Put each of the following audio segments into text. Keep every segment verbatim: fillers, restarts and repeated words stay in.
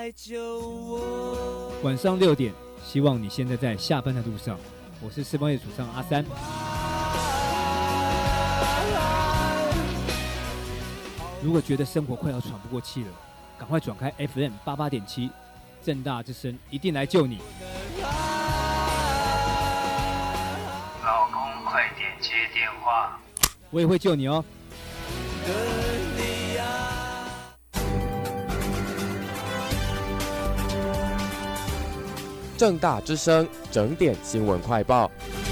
晚上六点，希望你现在在下班的路上。我是四方夜主唱阿三。如果觉得生活快要喘不过气了，赶快转开 F M 八八点七，政大之声一定来救你。 老公，快点接电话， 我也会救你哦。 政大之声整点新闻快报。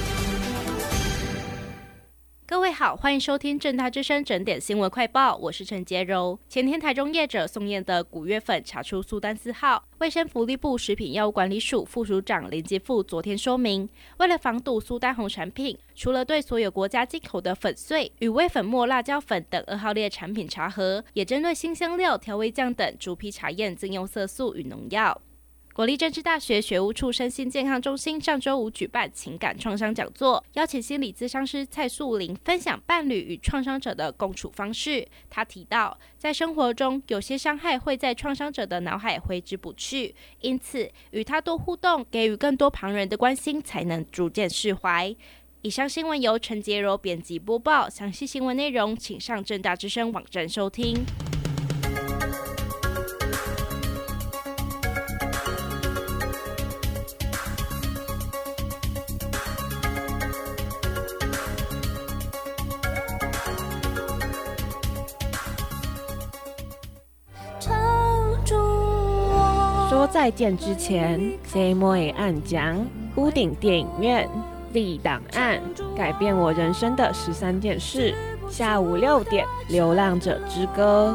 各位好，欢迎收听政大之声整点新闻快报，我是陈洁柔。前天台中业者送验的古月粉查出苏丹四号，卫生福利部食品药物管理署副署长林杰富昨天说明，为了防堵苏丹红产品，除了对所有国家进口的粉碎与微粉末辣椒粉等二号列产品查核，也针对辛香料、调味酱等逐批查验禁用色素与农药。国立政治大学学务处身心健康中心上周五举办情感创伤讲座，邀请心理咨商师蔡素玲分享伴侣与创伤者的共处方式。他提到，在生活中有些伤害会在创伤者的脑海挥之不去，因此与他多互动，给予更多旁人的关心，才能逐渐释怀。以上新闻由陈洁柔编辑播报，详细新闻内容请上政大之声网站收听。 说再见之前 ，C M A 暗讲屋顶电影院立档案，改变我人生的十三件事。下午六点，《流浪者之歌》。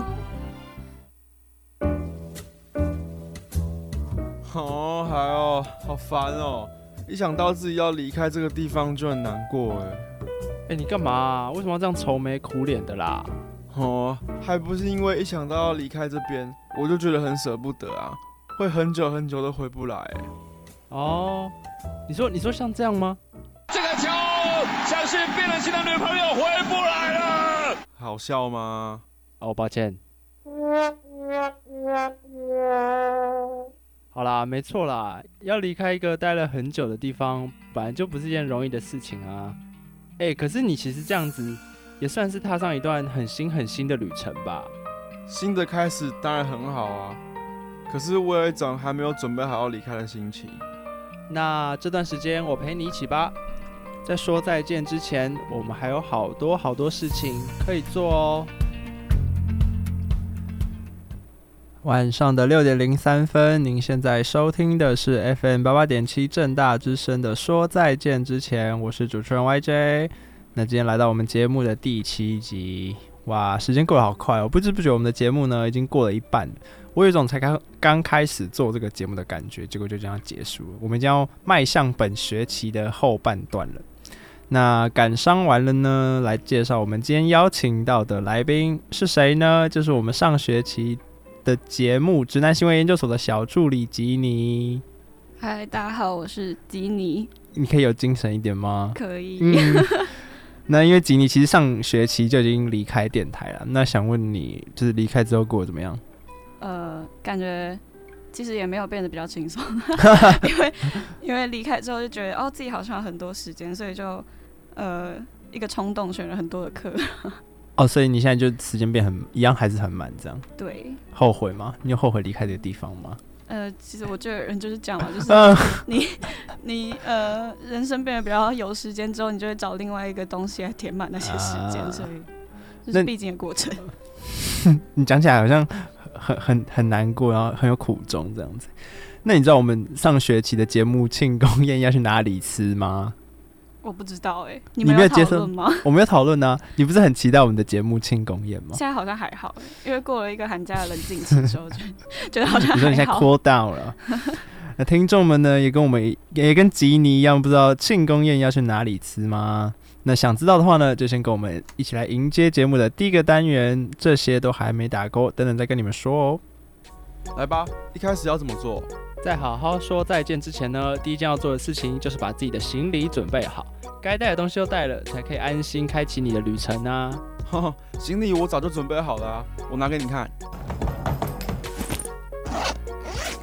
哦，还哦，好烦哦！一想到自己要离开这个地方就很难过哎。 哎，你干嘛啊？为什么要这样愁眉苦脸的啦？ 哦，还不是因为一想到要离开这边，我就觉得很舍不得啊。会很久很久都回不来。 哦，你说你说像这样吗？ 这个球像是变了心的女朋友回不来了。 好笑吗？ 哦，抱歉。好啦，没错啦，要离开一个待了很久的地方，本来就不是件容易的事情啊。哎，可是你其实这样子，也算是踏上一段很新很新的旅程吧？ 新的开始当然很好啊。可是我有一种还没有准备好要离开的心情。 那这段时间我陪你一起吧。在说再见之前，我们还有好多好多事情可以做哦。晚上的六点零三分，您现在收听的是 F M 八八点七政大之声的说再见之前，我是主持人 Y J。那今天来到我们节目的第七集，哇，时间过得好快哦！不知不觉我们的节目呢已经过了一半了。我有一种才刚刚开始做这个节目的感觉，结果就这样结束了。我们将要迈向本学期的后半段了。那感伤完了呢，来介绍我们今天邀请到的来宾是谁呢？就是我们上学期的节目直男行为研究所的小助理吉尼。 嗨，大家好，我是吉尼。 你可以有精神一点吗？ 可以。 嗯那因为吉尼其实上学期就已经离开电台了，那想问你，就是离开之后过得怎么样？ 呃，感觉其实也没有变得比较轻松，因为因为离开之后就觉得哦自己好像有很多时间，所以就呃一个冲动选了很多的课。 哦，所以你现在就时间变很一样，还是很满这样？ 对。 后悔吗？你有后悔离开这个地方吗？ 呃，其实我觉得人就是这样嘛，就是你你呃人生变得比较有时间之后，你就会找另外一个东西来填满那些时间，啊、所以这是必经的过程。 你讲起来好像很很很难过，然后很有苦衷这样子。那你知道我们上学期的节目庆功宴要去哪里吃吗？ 我不知道哎、欸，你们有讨论吗？ 我没有讨论啊，你不是很期待我们的节目庆功宴吗？ 现在好像还好、欸，因为过了一个寒假的冷静期之后，就觉得好像还好。 你说你现在 cool down 了。那听众们呢，也跟我们也跟吉尼一样，不知道庆功宴要去哪里吃吗？那想知道的话呢，就先跟我们一起来迎接节目的第一个单元，这些都还没打勾，等等再跟你们说哦。 来吧，一开始要怎么做？ 在好好说再见之前呢，第一件要做的事情就是把自己的行李准备好，该带的东西都带了，才可以安心开启你的旅程啊。 行李我早就准备好了啊，我拿给你看。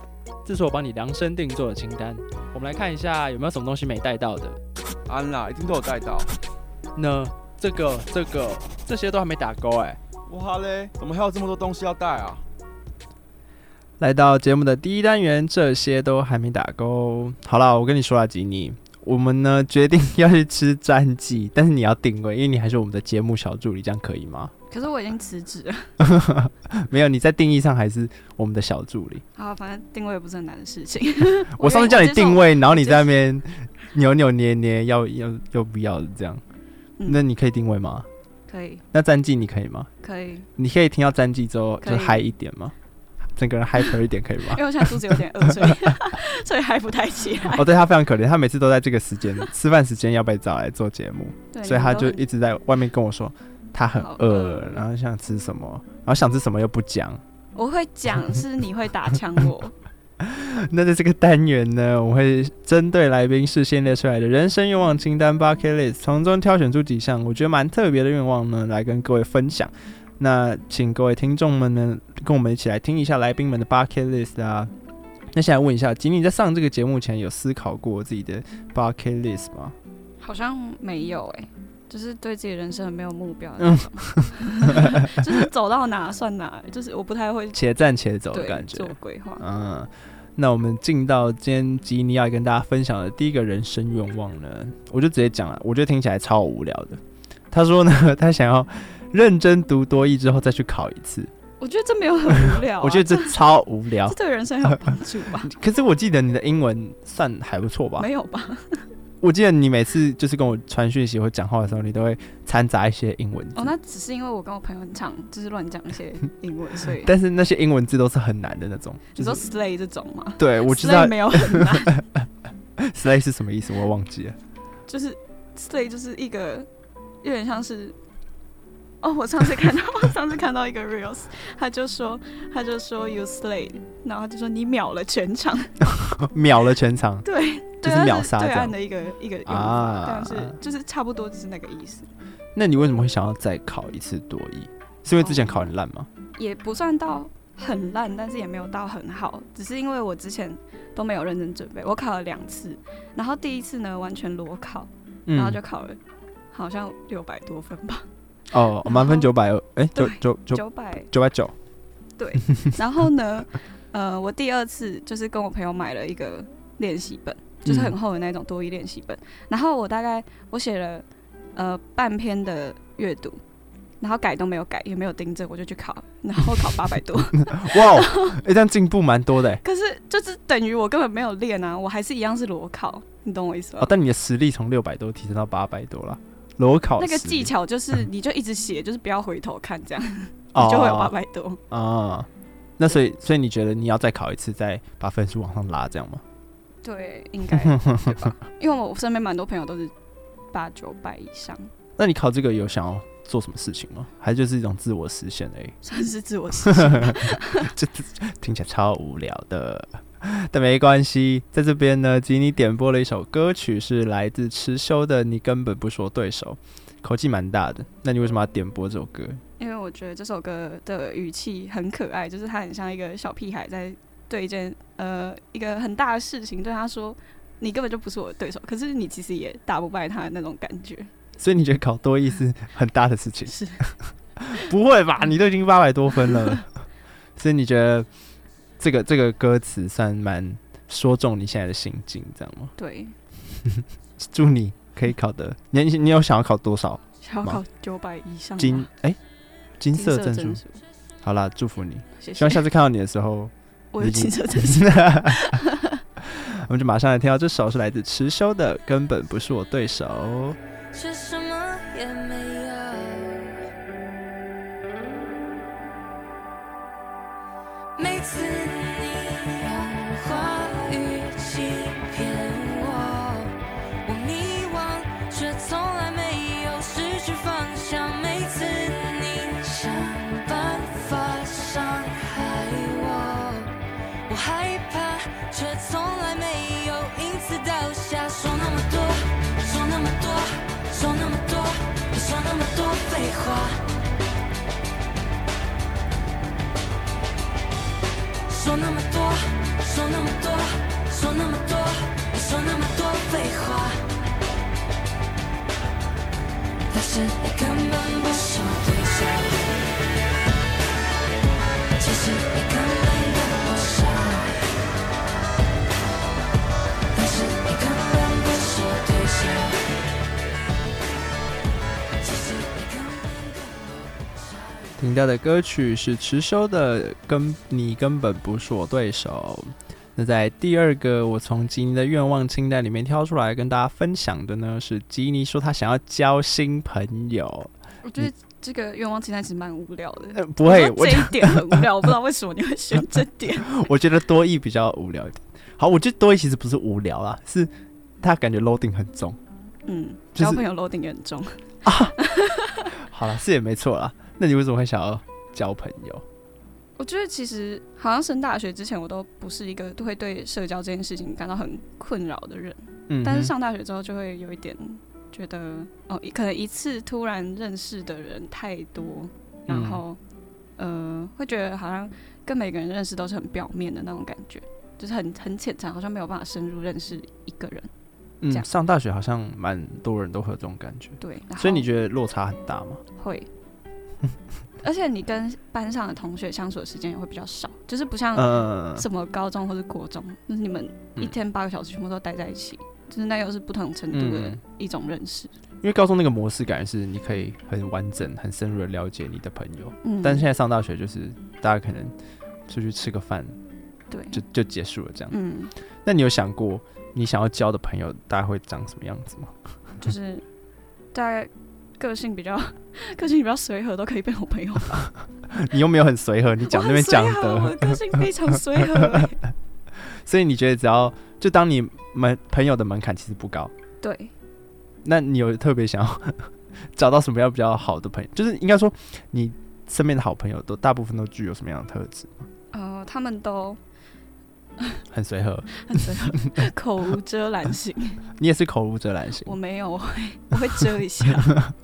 这是我帮你量身定做的清单。我们来看一下有没有什么东西没带到的。 安啦，一定都有带到。 那这个、这个、这些都还没打勾哎。 哇嘞，怎么还有这么多东西要带啊？ 来到节目的第一单元，这些都还没打勾。好了，我跟你说啦，吉尼，我们呢决定要去吃詹记，但是你要定位，因为你还是我们的节目小助理，这样可以吗？ 可是我已经辞职了。 没有，你在定义上还是我们的小助理。 好，反正定位不是很难的事情。 我上次叫你定位，然后你在那边扭扭捏捏，要要要不要这样？嗯、那你可以定位吗？ 可以。 那詹记你可以吗？ 可以。 你可以听到詹记之后就嗨一点吗？整个人 hyper 一点可以吗？ 因为我现在肚子有点饿，所以所以嗨不太起来。 哦，对，他非常可怜，他每次都在这个时间吃饭时间要被找来做节目，所以他就一直在外面跟我说他很饿，然后想吃什么，然后想吃什么又不讲。 我会讲，是你会打枪我。 那在这个单元呢，我会针对来宾事先列出来的人生愿望清单 bucket list， 从中挑选出几项我觉得蛮特别的愿望呢，来跟各位分享。那请各位听众们呢，跟我们一起来听一下来宾们的 bucket list 啊。那现在问一下，吉尼在上这个节目前有思考过自己的 bucket list 吗？ 好像没有哎、欸，就是对自己人生很没有目标的那种，嗯、就是走到哪算哪，就是我不太会且战且走的感觉， 做规划。 嗯，那我们进到今天吉尼要跟大家分享的第一个人生愿望呢，我就直接讲了，我觉得听起来超无聊的。他说呢，他想要认真读多益之后再去考一次。 我觉得这没有很无聊、啊， 我觉得这超无聊， 这对人生有帮助吧？ 可是我记得你的英文算还不错吧？ 没有吧？ 我记得你每次就是跟我传讯息或讲话的时候，你都会掺杂一些英文字。 哦，那只是因为我跟我朋友很常就是乱讲一些英文，所以。 但是那些英文字都是很难的那种。 你说 slay 这种吗？ 对，我知道。 slay 没有很难。 slay 是什么意思？我忘记了。 就是 slay 就是一个有点像是。哦，我上次看到，我上次看到一个 reels， 他就说，他就说 you slayed， 然后就说你秒了全场， 秒了全场， 对， 就是秒杀对岸的一个一个用法、啊，但是就是差不多就是那个意思。 那你为什么会想要再考一次多益？是因为之前考很烂吗？ 哦、也不算到很烂，但是也没有到很好，只是因为我之前都没有认真准备，我考了两次，然后第一次呢完全裸考，然后就考了、嗯、好像六百多分吧。 哦，满分九百，哎，九九九九百九百九， 对。然后呢，呃，我第二次就是跟我朋友买了一个练习本，就是很厚的那种多益练习本。嗯、然后我大概我写了呃半篇的阅读，然后改都没有改，也没有订正，我就去考，然后考八百多。 哇，哎、欸，这样进步蛮多的。 可是就是等于我根本没有练啊，我还是一样是裸考，你懂我意思吗？ 哦，但你的实力从六百多提升到八百多了。裸考那个技巧就是你就一直写，就是不要回头看，这样你就会有八百多啊、哦。那所以所以你觉得你要再考一次，再把分数往上拉，这样吗？ 对，应该对吧？因为我身边蛮多朋友都是八九百以上。 那你考这个有想要做什么事情吗？还是就是一种自我实现而已？ 算是自我实现， 这听起来超无聊的。但没关系，在这边呢，吉尼点播了一首歌曲，是来自持修的《你根本不是我对手》，口气蛮大的。那你为什么要点播这首歌？ 因为我觉得这首歌的语气很可爱，就是他很像一个小屁孩在对一件呃一个很大的事情对他说：“你根本就不是我的对手。”可是你其实也打不败他的那种感觉。 所以你觉得考多益是很大的事情？ 是？ 不会吧？你都已经八百多分了，所以你觉得？这个这个歌词算蛮说中你现在的心境，这样吗？ 对。 祝你可以考得，你你有想要考多少？ 想要考九百以上。 金哎、欸，金色证书。好啦，祝福你。谢谢。希望下次看到你的时候， 我有金色证书。 我们就马上来听到这首是来自持修的《根本不是我对手》。 是什么也没有。每次你用话语欺骗我，我迷惘，却从来没有失去方向。每次你想办法伤害我，我害怕，却从来没有因此倒下。说那么多，说那么多，说那么多，说那么多废话。说那么多，说说那么多，说那么多，你说那么多废话，但是你根本不是我对象，其实你根本跟我傻，但是你根本不是我对象。 听到的歌曲是持修的跟你根本不是我对手。那在第二个我从吉尼的愿望清单里面挑出来跟大家分享的呢，是吉尼说他想要交新朋友。 我觉得这个愿望清单其实蛮无聊的、 呃、不会， 我这一点很无聊，我不知道为什么你会选这点。 我觉得多益比较无聊一点。好，我觉得多益其实不是无聊啦，是他感觉 loading 很重。 嗯， 就是、 交朋友 loading 也很重啊。好了，是也没错啦。那你为什么会想要交朋友？ 我觉得其实好像升大学之前，我都不是一个会对社交这件事情感到很困扰的人。嗯，但是上大学之后就会有一点觉得，哦，可能一次突然认识的人太多，然后、嗯、呃，会觉得好像跟每个人认识都是很表面的那种感觉，就是很很浅层，好像没有办法深入认识一个人。 嗯，上大学好像蛮多人都会有这种感觉。 对， 所以你觉得落差很大吗？ 会。而且你跟班上的同学相处的时间也会比较少，就是不像什么高中或是国中，就是你们一天八个小时全部都待在一起，就是那又是不同程度的一种认识。 因为高中那个模式感觉是你可以很完整、很深入的了解你的朋友， 嗯、 但是现在上大学就是大家可能出去吃个饭， 对， 就就结束了这样。 嗯， 那你有想过你想要交的朋友大概会长什么样子吗？ 就是大概。个性比较个性比较随和，都可以变我朋友吧。 你又没有很随和，你讲那边讲的， 我的个性非常随和、欸。 所以你觉得只要就当你门朋友的门槛其实不高， 对。 那你有特别想要找到什么样比较好的朋友？就是应该说你身边的好朋友都大部分都具有什么样的特质吗？ 呃，他们都很随和， 很随和，口无遮拦型。 你也是口无遮拦型？ 我没有，我会我会遮一下。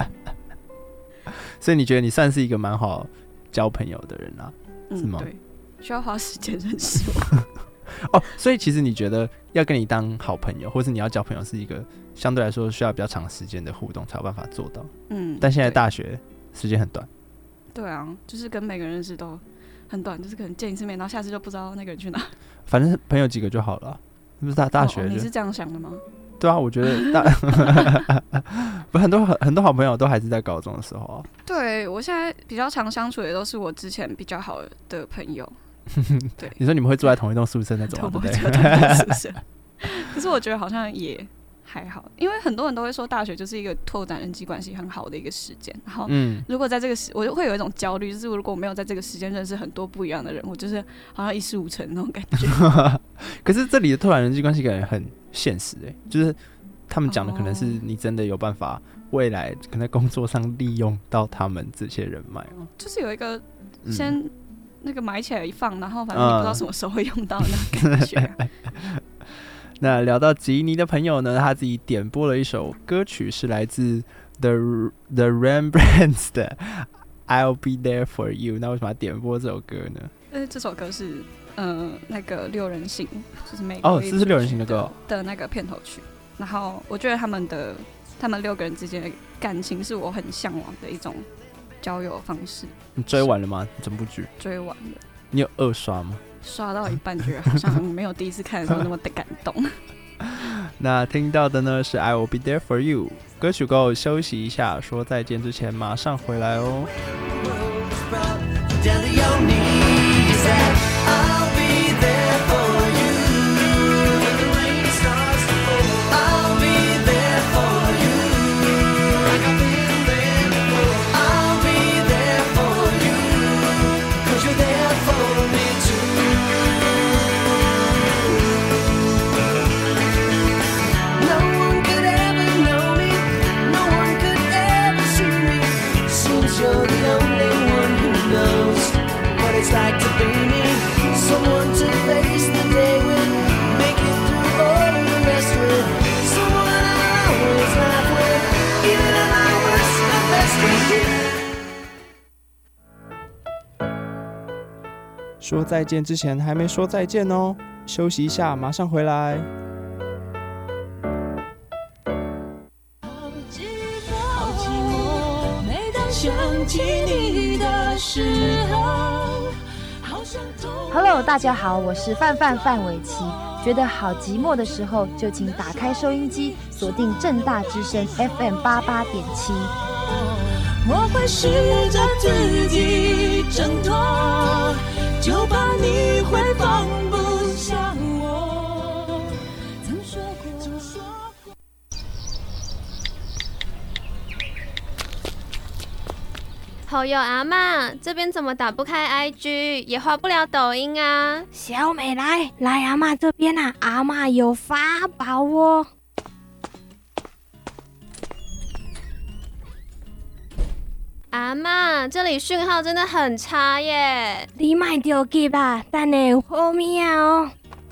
所以你觉得你算是一个蛮好交朋友的人啊？ 嗯、 是吗？ 对，需要花时间认识我。 哦，所以其实你觉得要跟你当好朋友，或是你要交朋友，是一个相对来说需要比较长时间的互动才有办法做到。 嗯， 但现在大学时间很短。 对啊，就是跟每个人认识都很短，就是可能见一次面，然后下次就不知道那个人去哪。 反正朋友几个就好了，不是大大学、哦哦。 你是这样想的吗？ 对啊，我觉得大不很多很多好朋友都还是在高中的时候啊。 对，我现在比较常相处的都是我之前比较好的朋友。对， 你说你们会住在同一栋宿舍那种，对不对？ 同一栋宿舍。可是我觉得好像也还好，因为很多人都会说大学就是一个拓展人际关系很好的一个时间。然后，如果在这个时，我就会有一种焦虑，就是如果我没有在这个时间认识很多不一样的人，我就是好像一事无成那种感觉。 可是这里的拓展人际关系感觉很现实哎、欸，就是他们讲的可能是你真的有办法未来可能在工作上利用到他们这些人脉哦。 就是有一个先那个买起来一放，然后反正你不知道什么时候会用到那种感觉、啊。 那聊到吉尼的朋友呢，他自己点播了一首歌曲，是来自 The The Rembrandts 的 I'll Be There For You。那为什么要点播这首歌呢？ 呃，这首歌是呃那个六人行，就是美国哦，这是六人行的歌、哦、 的那个片头曲。然后我觉得他们的他们六个人之间的感情是我很向往的一种交友方式。 你追完了吗？整部剧追完了。 你有二刷吗？ 刷到一半觉得好像没有第一次看的时候那么的感动。 那听到的呢是 I Will Be There For You 歌曲，过后休息一下，说再见之前马上回来哦。 It's like to be me, someone to face the day with, make it through all the rest with, someone I always laugh with, even at my worst, my best with you. 说再见之前还没说再见哦。 休息一下，马上回来。 Hello， 大家好，我是范范范玮琪。觉得好寂寞的时候，就请打开收音机，锁定政大之声 F M 八八点七。 我会试着自己挣脱，就怕你会放不下我。曾说过，曾说过。 好友阿嬷，这边怎么打不开 I G， 也滑不了抖音啊？ 小美来，来阿嬷这边啊，阿嬷有法宝哦。 阿嬷，这里讯号真的很差耶！ 你莫着急啦，等下有好命哦。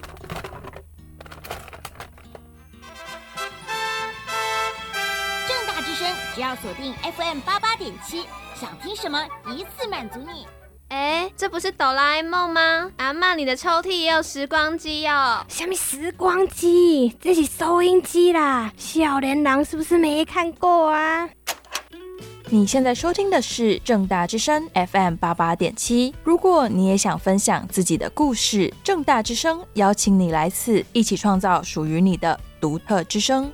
正大之声，只要锁定 F M 八八点七，想听什么一次满足你。 哎，这不是哆啦 A 梦吗？阿嬷，你的抽屉也有时光机哦。 什么时光机？这是收音机啦！少年郎是不是没看过啊？ 你现在收听的是正大之声 F M 八八点七。如果你也想分享自己的故事，正大之声邀请你来此，一起创造属于你的独特之声。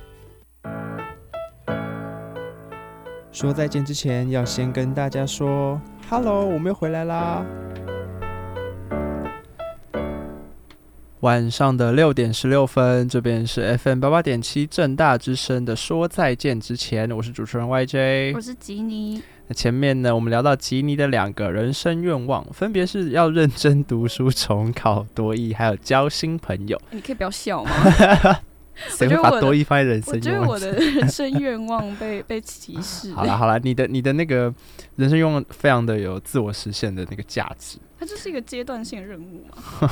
说再见之前，要先跟大家说 ，Hello， 我们又回来啦。晚上的六点十六分，这边是 F M 八八点七正大之声的说再见之前，我是主持人 Y J， 我是吉尼。 那前面呢，我们聊到吉尼的两个人生愿望，分别是要认真读书、重考多益，还有交新朋友。 你可以不要笑吗？ 谁会把多益放在人生愿望？ 我觉得我的人生愿望被被歧视。 好了好了，你的你的那个人生愿望非常的有自我实现的那个价值。 它就是一个阶段性任务嘛。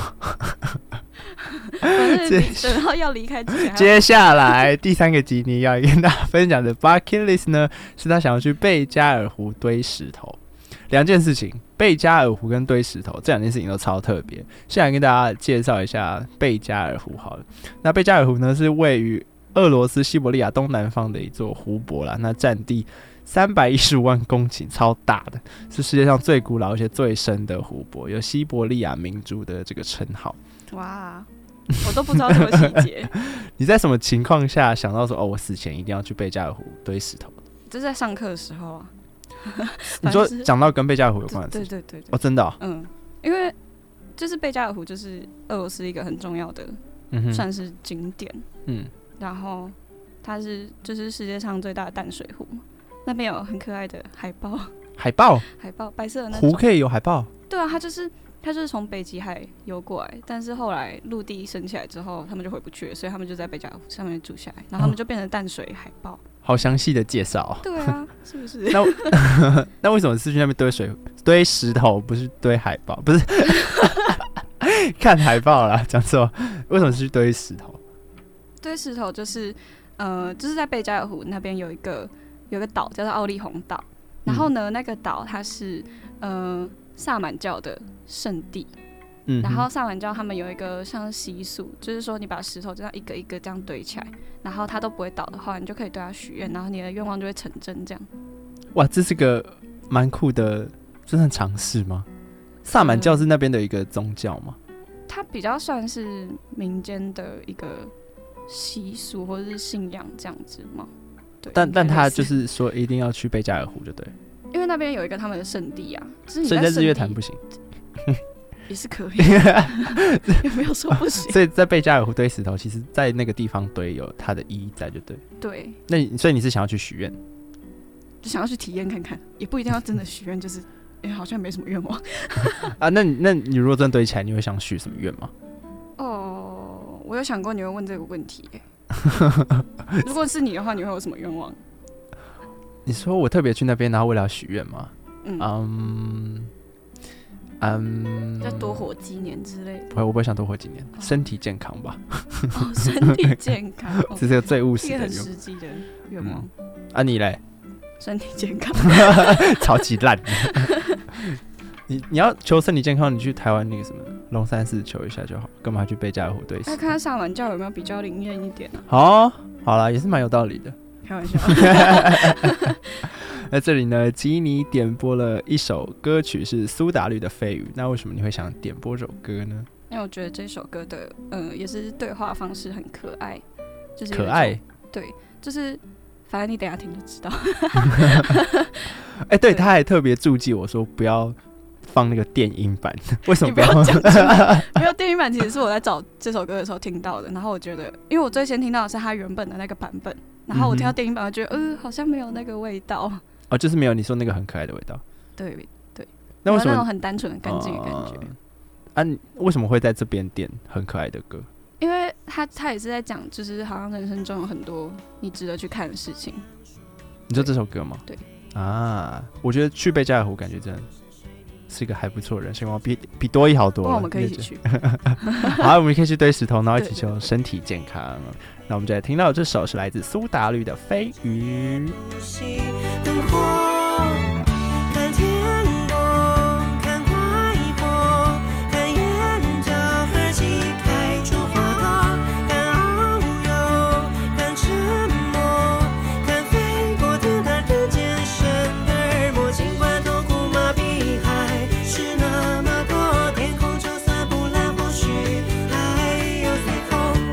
反正等到要离开之前。 接下来第三个吉尼要跟大家分享的 bucket list 呢，是他想要去贝加尔湖堆石头。两件事情，贝加尔湖跟堆石头这两件事情都超特别。现在跟大家介绍一下贝加尔湖好了。那贝加尔湖呢，是位于俄罗斯西伯利亚东南方的一座湖泊啦，那占地三百一十五万公顷，超大的，是世界上最古老而且最深的湖泊，有西伯利亚明珠的这个称号。 哇，我都不知道这么细节。 你在什么情况下想到说，哦，我死前一定要去贝加尔湖堆石头？ 这是在上课的时候啊。 你说讲到跟贝加尔湖有关的事情？ 对对 对, 对哦，真的、哦？ 嗯，因为就是贝加尔湖就是俄罗斯一个很重要的，嗯、算是景点。嗯，然后它是就是世界上最大的淡水湖，那边有很可爱的海豹。 海豹？ 海豹，白色的那种。 湖可以有海豹？ 对啊，它就是它就是从北极海游过来，但是后来陆地升起来之后，他们就回不去了，所以他们就在贝加尔湖上面住下来，然后他们就变成淡水海豹。 好详细的介绍、哦。 对啊，是不是？ 那那为什么是去那边堆水堆石头，不是堆海豹？不是看海豹啦，讲错。为什么是去堆石头？ 堆石头就是呃，就是在贝加尔湖那边有一个有一个岛叫做奥利洪岛，然后呢，嗯、那个岛它是呃萨满教的圣地。嗯、然后萨满教他们有一个像习俗，就是说你把石头这样一个一个这样堆起来，然后它都不会倒的话，你就可以对它许愿，然后你的愿望就会成真。这样。 哇，这是个蛮酷的，这算尝试吗？萨满教是那边的一个宗教吗？ 嗯、它比较算是民间的一个习俗或者是信仰这样子吗？对。 但但他就是说一定要去贝加尔湖，就对。 因为那边有一个他们的圣地啊，就是你所以在日月潭不行。 也是可以，也没有说不行。 所以在贝加尔湖堆石头，其实在那个地方堆有它的意义在，就对。 对。 那你所以你是想要去许愿， 就想要去体验看看，也不一定要真的许愿，就是哎、欸，好像没什么愿望啊。那你那你如果真的堆起来，你会想许什么愿吗？ 哦，我有想过你会问这个问题、欸。如果是你的话，你会有什么愿望？ 你说我特别去那边，然后为了许愿吗？ 嗯。 Um, 嗯， 要多活几年之类的。 不会，我不会想多活几年，哦、身体健康吧。 哦，身体健康， 这是个最务实的愿望， 一个很实际的愿望、 嗯。啊，你嘞？ 身体健康， 超级烂。你你要求身体健康，你去台湾那个什么龙山寺求一下就好，干嘛去贝加尔湖对死？ 要看他上完教有没有比较灵验一点啊。 好，好啦，也是蛮有道理的。 开玩笑。 那这里呢，吉尼点播了一首歌曲是苏打绿的《飞鱼》，那为什么你会想点播这首歌呢？ 因为我觉得这首歌的，呃，也是对话方式很可爱，就是可爱， 对，就是反正你等一下听就知道。 哎、欸，对，他还特别注记我说不要放那个电音版，为什么不要讲出来？没有电音版，其实是我在找这首歌的时候听到的。然后我觉得，因为我最先听到的是他原本的那个版本，然后我听到电音版，我觉得，呃，好像没有那个味道。 哦，就是没有你说那个很可爱的味道。 对对， 那为什么那种很单纯、很干净的感觉？ 呃、啊，你为什么会在这边点很可爱的歌？ 因为他他也是在讲，就是好像人生中有很多你值得去看的事情。 你说这首歌吗？ 对啊，我觉得去贝加尔湖感觉真的是一个还不错的人生观，比比多益好多了。 我们可以一起去。 好，我们可以去堆石头，然后一起求身体健康。對對對，那我们就来听到这首是来自苏打绿的《飞鱼》。看天空，看海阔，看眼角和气开出花朵，看遨游，看沉默，看飞过天台的健身的耳膜，尽管痛苦麻痹还是那么多，天空就算不蓝，或许还有彩虹。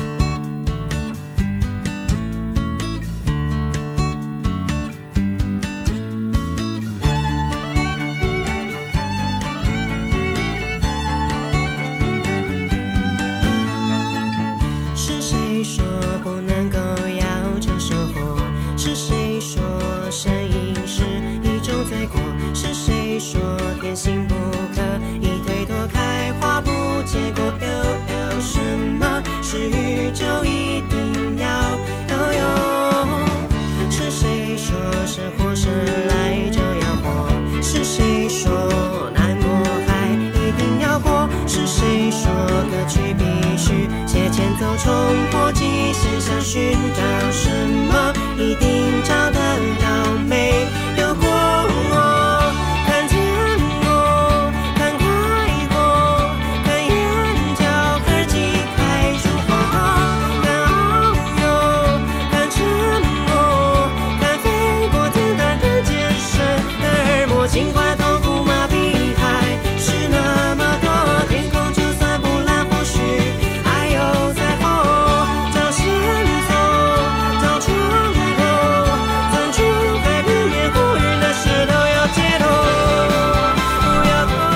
是谁说不能够要求生活？是谁说呻吟是一种罪过？是谁说天性不可以推脱，开花不结果？又有什么是宇宙一定要拥有？是谁说生活生来就要活？是谁说难过还一定要过？是谁说歌曲必须借前奏冲破极限，想寻找什么一定找得到，没有过我。看天空，看海阔，看眼角和气开出花朵，看遨游，看沉默，看飞过天台的健身的耳膜，尽管痛苦麻痹还是那么多，天空就算不蓝，或许还有彩虹。找线索，找出口，钻出在不眠不语的石头，要解脱，不要躲。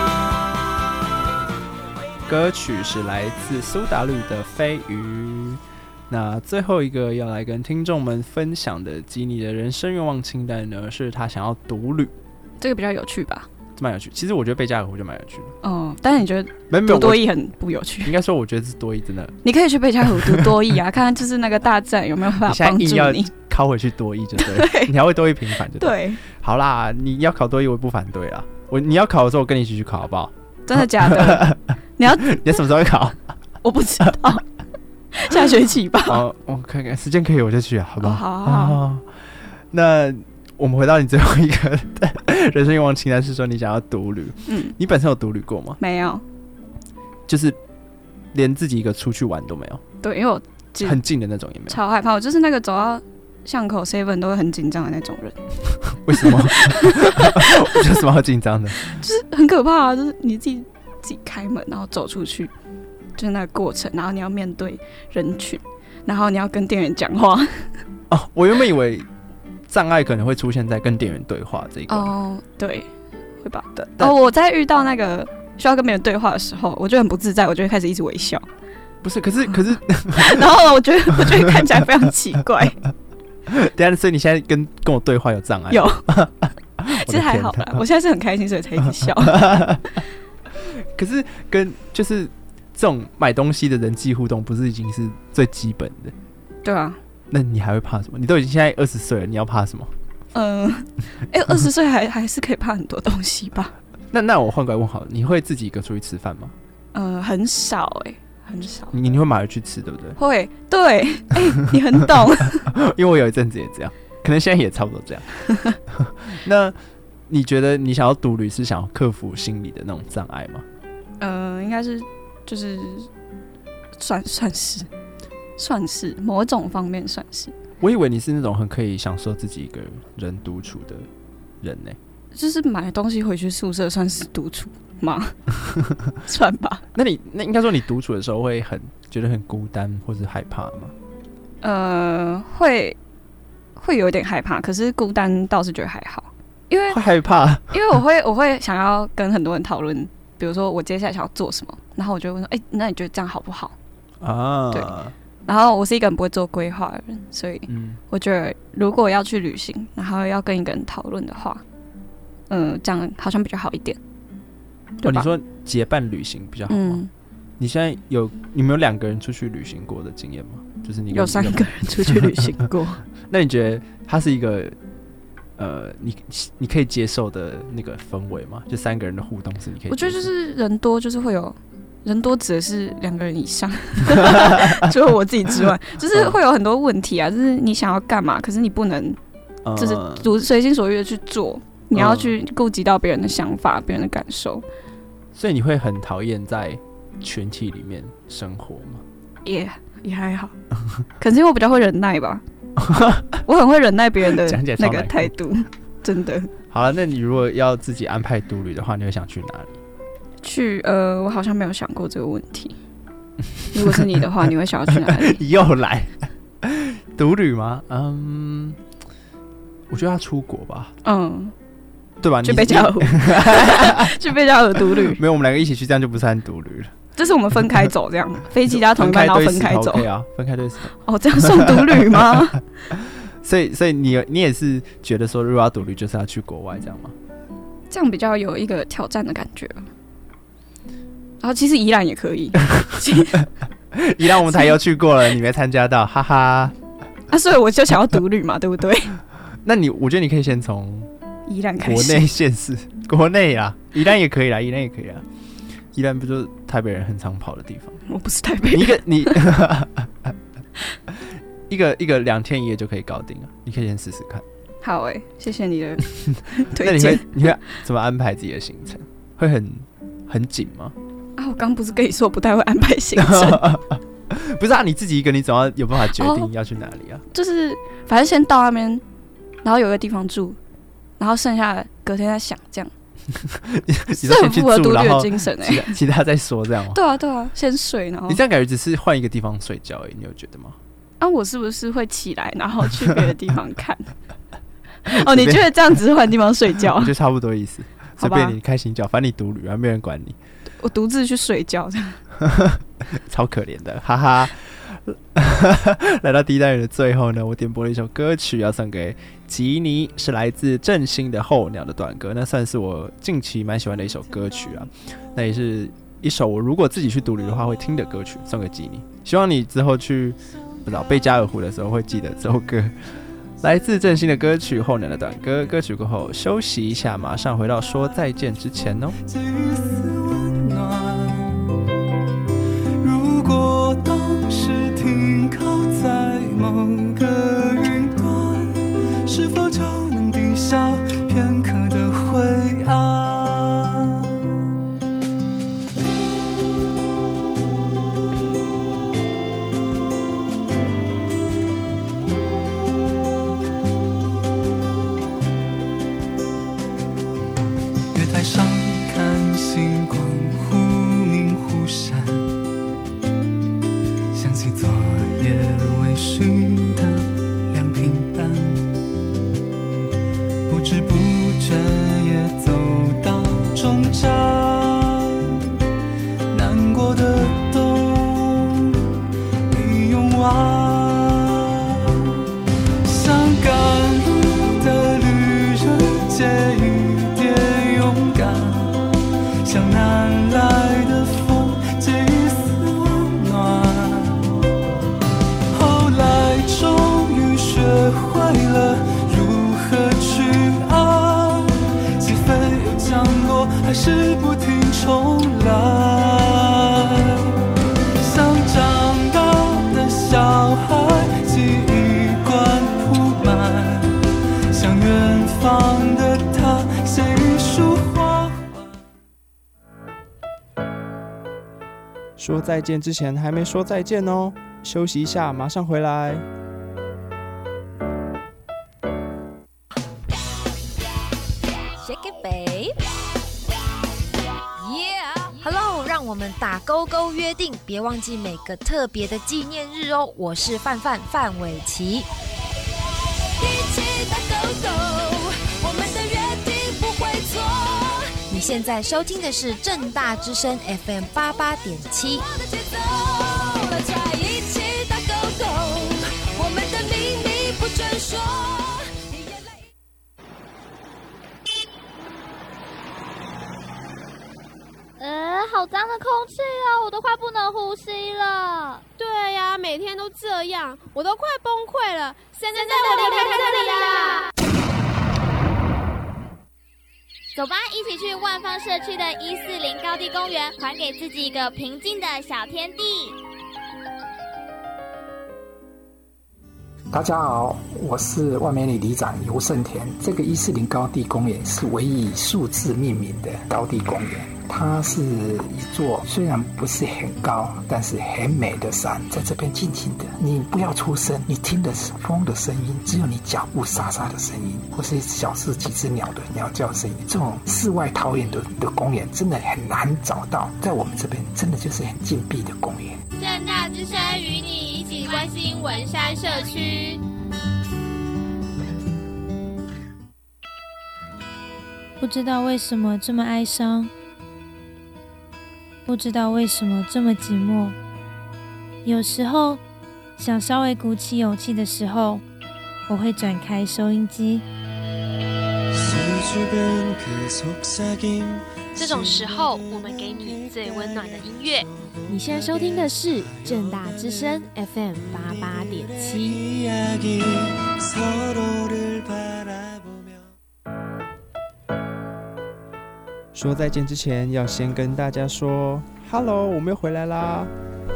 歌曲是来自苏打绿的《飞鱼》。那最后一个要来跟听众们分享的吉尼的人生愿望清单呢，是他想要独旅。 这个比较有趣吧？ 蛮有趣，其实我觉得贝加尔湖就蛮有趣的。 哦，但是你觉得读多益很不有趣？ 应该说，我觉得是多益真的。 你可以去贝加尔湖读多益啊，看看就是那个大战有没有办法帮助你。 你现在硬要考回去多益就对了，对，你还会多益平反就对。 对，好啦，你要考多益我不反对啦。我你要考的时候，我跟你一起去考好不好？ 真的假的？你要你什么时候会考？ 我不知道，下学期吧。 哦，我看看时间可以我就去啊，好不好？ 好好好。 哦，那我们回到你最后一个人生愿望清单，是说你想要独旅。嗯，你本身有独旅过吗？ 没有， 就是连自己一个出去玩都没有。 对，因为我很近的那种也没有。 超害怕，我就是那个走到巷口 seven 都会很紧张的那种人。 为什么？有什么好紧张的？ 就是很可怕啊！就是你自己自己开门，然后走出去，就是那个过程，然后你要面对人群，然后你要跟店员讲话。 哦，我原本以为障碍可能会出现在跟店员对话这一块。 哦，对，会吧？哦，我在遇到那个需要跟别人对话的时候，我就很不自在，我就会开始一直微笑。 不是，可是可是， 然后我觉得我觉得看起来非常奇怪。 等下，所以你现在跟跟我对话有障碍？ 有，其实还好啦。我现在是很开心，所以才一直笑。 可是跟就是这种买东西的人际互动，不是已经是最基本的？ 对啊。 那你还会怕什么？你都已经现在二十岁了，你要怕什么？ 嗯、呃，哎、欸，二十岁还还是可以怕很多东西吧？ 那那我换过来问好了，你会自己一个出去吃饭吗？ 呃，很少哎、欸。很少， 你你会买回去吃，对不对？ 会，对，哎、欸，你很懂， 因为我有一阵子也这样，可能现在也差不多这样。那你觉得你想要独旅是想要克服心理的那种障碍吗？ 呃，应该是就是算算是算是某种方面算是。 我以为你是那种很可以享受自己一个人独处的人呢、欸。 就是买东西回去宿舍算是独处吗？算吧。 那你那应该说你独处的时候会很觉得很孤单或是害怕吗？ 呃，会会有点害怕，可是孤单倒是觉得还好，因为会害怕， 因为我会我会想要跟很多人讨论，比如说我接下来想要做什么，然后我就会问说，哎、欸，那你觉得这样好不好？啊，对。然后我是一个很不会做规划的人，所以我觉得如果要去旅行，然后要跟一个人讨论的话。嗯，这样好像比较好一点。 哦，你说结伴旅行比较好吗？嗯、你现在有你们有两个人出去旅行过的经验吗？就是你有三个人出去旅行过。 那你觉得它是一个呃，你你可以接受的那个氛围吗？就三个人的互动是你可以接受的？ 我觉得就是人多，就是会有人多指的是两个人以上，除了我自己之外，就是会有很多问题啊，就是你想要干嘛，可是你不能就是如随心所欲的去做。你要去顾及到别人的想法、别人的感受， 所以你会很讨厌在群体里面生活吗？ 也、yeah, 也还好，可能因为我比较会忍耐吧，我很会忍耐别人的那个态度，真的。 好了，那你如果要自己安排独旅的话，你会想去哪里？ 去呃，我好像没有想过这个问题。如果是你的话，你会想要去哪里？ 又来独旅吗？嗯，我觉得要出国吧。嗯。对吧？ 去贝加尔湖，去贝加尔独旅。 没有，我们两个一起去，这样就不算独旅了。 这是我们分开走，这样飞机搭同一班，然后分开走。 对啊，分开对石头。 哦，这样算独旅吗？ 所以，所以你你也是觉得说，如果要独旅，就是要去国外，这样吗？ 这样比较有一个挑战的感觉。然后，其实宜兰也可以。 宜兰我们台又去过了，你没参加到，哈哈。 啊，所以我就想要独旅嘛，对不对？ 那你，我觉得你可以先从。 宜兰开始， 国内县市，国内啊，宜兰也可以啦，宜兰也可以啦。宜兰不就是台北人很常跑的地方？ 我不是台北人， 你一个你一个一个两天一夜就可以搞定了，你可以先试试看。 好哎、欸，谢谢你的推荐。那你会你会怎么安排自己的行程？会很很紧吗？ 啊，我刚不是跟你说我不太会安排行程。 不是啊，你自己一个，你总要有办法决定要去哪里啊。 哦、就是反正先到那边，然后有个地方住。然后剩下隔天再想，这样是很符合独立的精神哎、 欸。其他再说这样吗？ 对啊对啊，先睡，然后你这样感觉只是换一个地方睡觉而已，你有觉得吗？ 啊，我是不是会起来，然后去别的地方看？哦，你觉得这样只是换地方睡觉？ 我觉得差不多意思，随便你开心叫，反正你独旅，然后没人管你。 我独自去睡觉，这样超可怜的，哈哈。来到第一单元的最后呢，我点播了一首歌曲要送给吉尼，是来自振兴的候鸟的短歌，那算是我近期蛮喜欢的一首歌曲啊，那也是一首我如果自己去独旅的话会听的歌曲，送给吉尼，希望你之后去不知道贝加尔湖的时候会记得这首歌，来自振兴的歌曲候鸟的短歌，歌曲过后休息一下，马上回到说再见之前哦。 如果当时停靠在某个云端，是否就能抵消片刻的灰暗？月台上看星光忽明忽闪，想起昨夜微醺的两瓶淡，不知不觉也走到终站，难过的都已用完，像赶路的旅人借一点勇敢，像南来的风借一丝温暖，后来终于学会了如何去爱，起飞又降落，还是不停重来，像长大的小孩，记忆馆铺满，像远方的他写一束花环。 说再见之前还没说再见哦，休息一下，马上回来。 Shake it, babe. Yeah. Hello， 让我们打勾勾约定，别忘记每个特别的纪念日哦。我是范范范玮琪。一起打勾勾，我们的约定不会错。你现在收听的是政大之声 F M 八八点七。一起打勾勾，我们的秘密不准说。 呃，好脏的空气啊，我都快不能呼吸了。 对呀、啊，每天都这样，我都快崩溃了。现在带我离开这里啊！ 走吧，一起去万芳社区的一四零高地公园，还给自己一个平静的小天地。 大家好，我是万美里里长游胜田。这个一四零高地公园是唯一以数字命名的高地公园。它是一座虽然不是很高，但是很美的山，在这边静静的，你不要出声，你听的是风的声音，只有你脚步沙沙的声音，或是小只几只鸟的鸟叫声音。这种世外桃源的的公园真的很难找到，在我们这边真的就是很禁闭的公园。 政大之声与你一起关心文山社区。 不知道为什么这么哀伤，不知道为什么这么寂寞。有时候想稍微鼓起勇气的时候，我会转开收音机。 这种时候，我们给你最温暖的音乐。 你现在收听的是政大之声 F M 八八点七。 说再见之前，要先跟大家说 ，Hello， 我们又回来啦。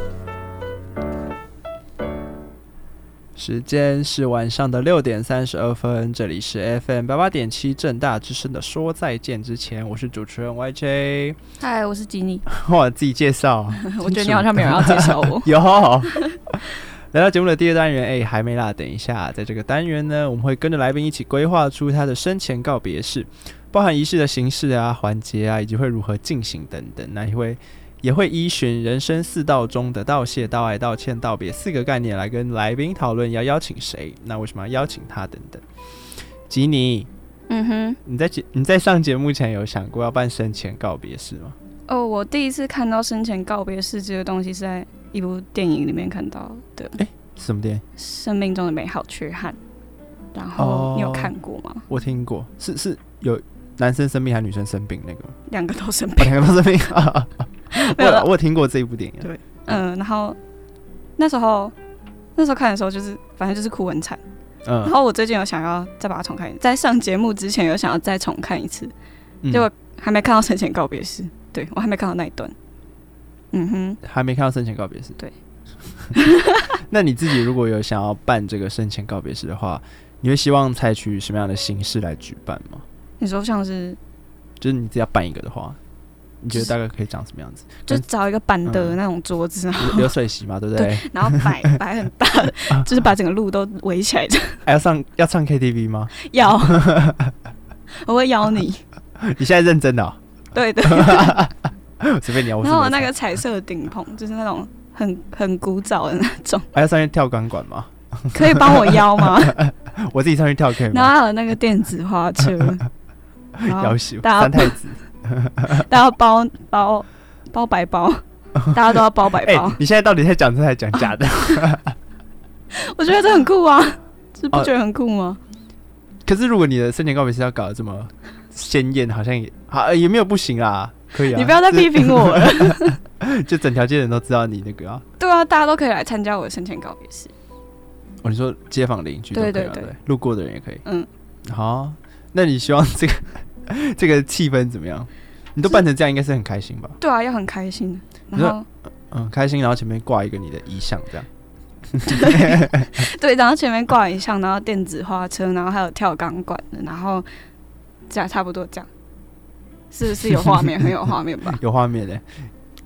时间是晚上的六点三十二分，这里是 F M 八八点七正大之声的说再见之前，我是主持人 Y J。 嗨，我是吉尼。 哇，自己介绍。 我觉得你好像没有人要介绍我。 有。来到节目的第二单元，哎、欸，还没啦，等一下，在这个单元呢，我们会跟着来宾一起规划出他的生前告别式，包含仪式的形式啊、环节啊，以及会如何进行等等。那也会也会依循人生四道中的道谢、道爱、道歉、道别四个概念来跟来宾讨论要邀请谁，那为什么要邀请他等等。吉尼， 嗯哼， 你在你在上节目前有想过要办生前告别式吗？ 哦，我第一次看到生前告别式这个东西是在一部电影里面看到的。 哎、欸，什么电影？ 生命中的美好缺憾。然后你有看过吗？ 哦、我听过，是是有男生生病还是女生生病那个？ 两个都生病， 两、哦、个都生病啊！我有我有听过这一部电影。 对，嗯、呃，然后那时候那时候看的时候，就是反正就是哭很惨。嗯，然后我最近有想要再把它重看，在上节目之前有想要再重看一次，嗯、结果还没看到生前告别式。对，我还没看到那一段。嗯哼， 还没看到生前告别式。 对。 那你自己如果有想要办这个生前告别式的话，你会希望采取什么样的形式来举办吗？ 你说像是， 就是你只要办一个的话，你觉得大概可以长什么样子？ 就找一个板的那种桌子， 嗯、流水席嘛，对不对？ 对，然后摆摆很大的，就是把整个路都围起来的。 还要上要唱 K T V 吗？ 要，我会邀你。 你现在认真的、哦？ 对的。 随便你。 然后我那个彩色顶棚，就是那种很很古早的那种。 还要上去跳钢管吗？ 可以帮我邀吗？ 我自己上去跳可以吗？ 然后还有那个电子花车， 要求三太子， 大家包包包白包，大家都要包白包。 欸、你现在到底在讲真的还是讲假的？ 我觉得这很酷啊，是不觉得很酷吗？ 哦、可是如果你的生前告别式要搞得这么鲜艳，好像也好也没有不行啦，可以啊。 你不要再批评我了，就整条街人都知道你那个啊。 对啊，大家都可以来参加我的生前告别式。 哦，你说街坊邻居都可以、啊、 对对对, 对，路过的人也可以。 嗯， 好、啊，那你希望这个这个气氛怎么样？你都办成这样，应该是很开心吧？ 对啊，要很开心。然后， 嗯，开心，然后前面挂一个你的遗像，这样。 对，然后前面挂遗像，然后电子花车，然后还有跳钢管的，然后这样差不多这样，是不是有画面？很有画面吧？ 有画面的。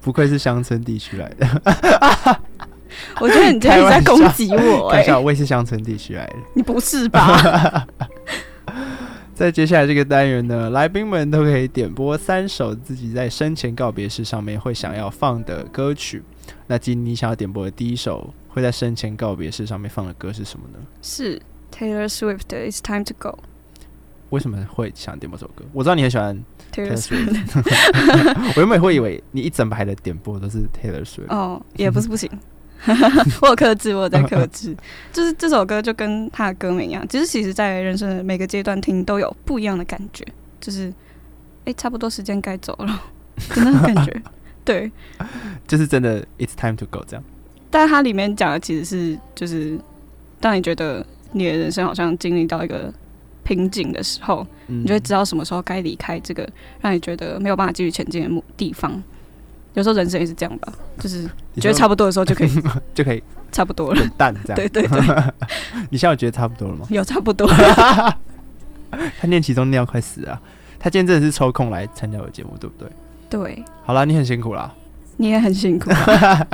不愧是乡村地区来的。 我觉得你今天在攻击我、欸， 开玩笑，我也是乡村地区来的。 你不是吧？ 在接下来这个单元呢，来宾们都可以点播三首自己在生前告别式上面会想要放的歌曲。那今天你想要点播的第一首会在生前告别式上面放的歌是什么呢？ 是 Taylor Swift 的 It's Time to Go。 为什么会想点播这首歌？我知道你很喜欢 Taylor Swift， 我原本会以为你一整排的点播都是 Taylor Swift。 哦，也不是不行。我有克制，我有在克制。就是这首歌就跟他的歌名一样，其实其实在人生的每个阶段听都有不一样的感觉，就是哎、欸，差不多时间该走了的那种感觉。对， 就是真的 It's time to go 这样。 但它里面讲的其实是，就是当你觉得你的人生好像经历到一个瓶颈的时候，嗯、你就会知道什么时候该离开这个让你觉得没有办法继续前进的地方。有时候人生也是这样吧，就是觉得差不多的时候就可以就可以差不多了， 滚蛋这样。 对对对， 你现在有觉得差不多了吗？ 有差不多。 他念其中念到快死啊！他今天真的是抽空来参加我的节目，对不对？ 对。 好啦，你很辛苦啦。 你也很辛苦啦。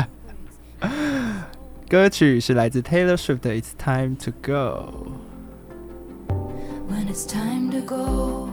歌曲是来自 Taylor Swift 的 It's Time to Go。 When it's time to go,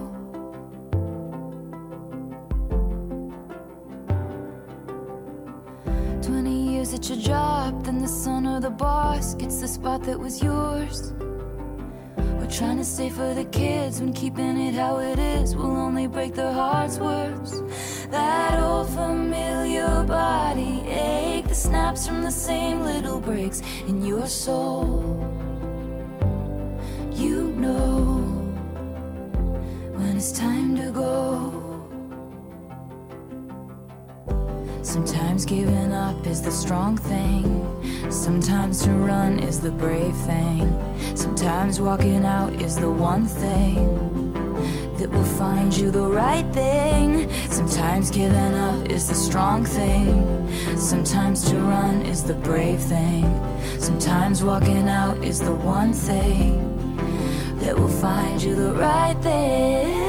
twenty years at your job, then the son or the boss gets the spot that was yours. We're trying to save for the kids when keeping it how it is will only break their hearts worse. That old familiar body ache, the snaps from the same little breaks in your soul. You know when it's time to go. Sometimes giving up is the strong thing. Sometimes to run is the brave thing. Sometimes walking out is the one thing that will find you the right thing. Sometimes giving up is the strong thing. Sometimes to run is the brave thing. Sometimes walking out is the one thing that will find you the right thing.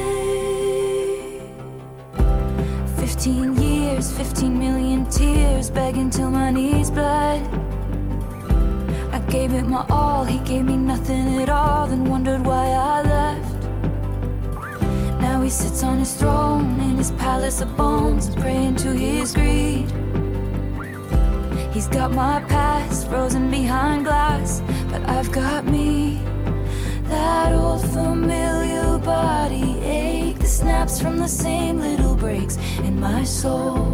Fifteen years, fifteen million tears, begging till my knees bled. I gave it my all, he gave me nothing at all, then wondered why I left. Now he sits on his throne in his palace of bones, praying to his greed. He's got my past frozen behind glass, but I've got me. That old familiar body ache, the snaps from the same little breaks in my soul.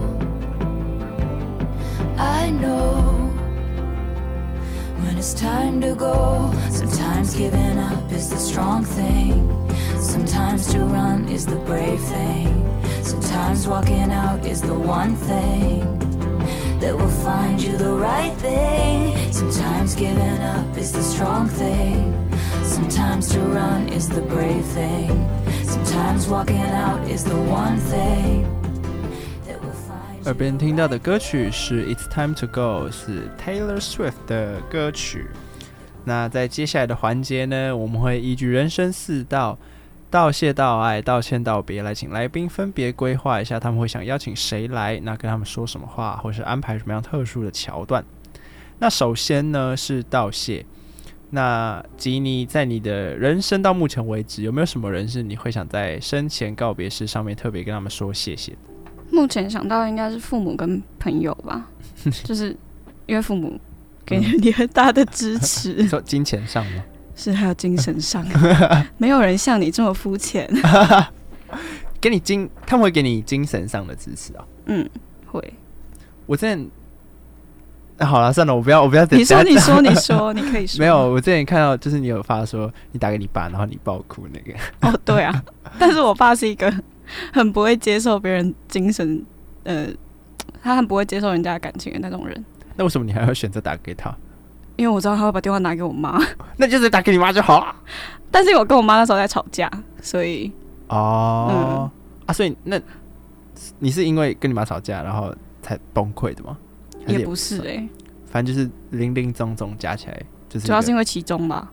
I know when it's time to go. Sometimes giving up is the strong thing. Sometimes to run is the brave thing. Sometimes walking out is the one thing that will find you the right thing. Sometimes giving up is the strong thing. Sometimes to run is the brave thing. Sometimes walking out is the one thing that will find you. 耳边听到的歌曲是 It's Time to Go， 是 Taylor Swift 的歌曲。那在接下来的环节呢，我们会依据人生四道道谢、道爱、道歉、道别来请来宾分别规划一下他们会想邀请谁来，那跟他们说什么话，或是安排什么样特殊的桥段。那首先呢是道谢。那吉尼在你的人生到目前为止，有没有什么人是你会想在生前告别式上面特别跟他们说谢谢的？ 目前想到应该是父母跟朋友吧，就是因为父母给你很大的支持。 你说金钱上吗？ 是，还有精神上，没有人像你这么肤浅。 给你精，他们会给你精神上的支持啊、哦？ 嗯，会。 我之前。啊、好了，算了，我不要，我不要。 你说，你说，你说，你可以说。 没有，我之前看到就是你有发说你打给你爸，然后你爆哭那个。 哦，对啊，但是我爸是一个很不会接受别人精神，呃，他很不会接受人家的感情的那种人。 那为什么你还要选择打给他？ 因为我知道他会把电话拿给我妈。 那就是打给你妈就好了。 但是我跟我妈那时候在吵架，所以哦、嗯、啊，所以那你是因为跟你妈吵架，然后才崩溃的吗？ 也不是哎、欸， 反正就是零零总总加起来，就是主要是因为期中吧，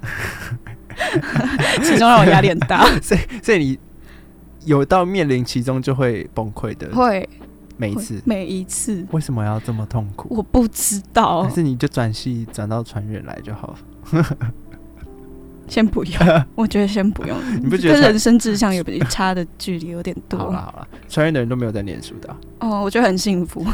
期中让我压力很大， 所以所以你有到面临期中就会崩溃的， 会， 每一次， 每一次。 为什么要这么痛苦？ 我不知道。 还是你就转系转到船员来就好了。 先不用，我觉得先不用。 你不觉得跟人生志向有比差的距离有点多？ 好了好了，船员的人都没有在念书的、啊。 哦，我觉得很幸福。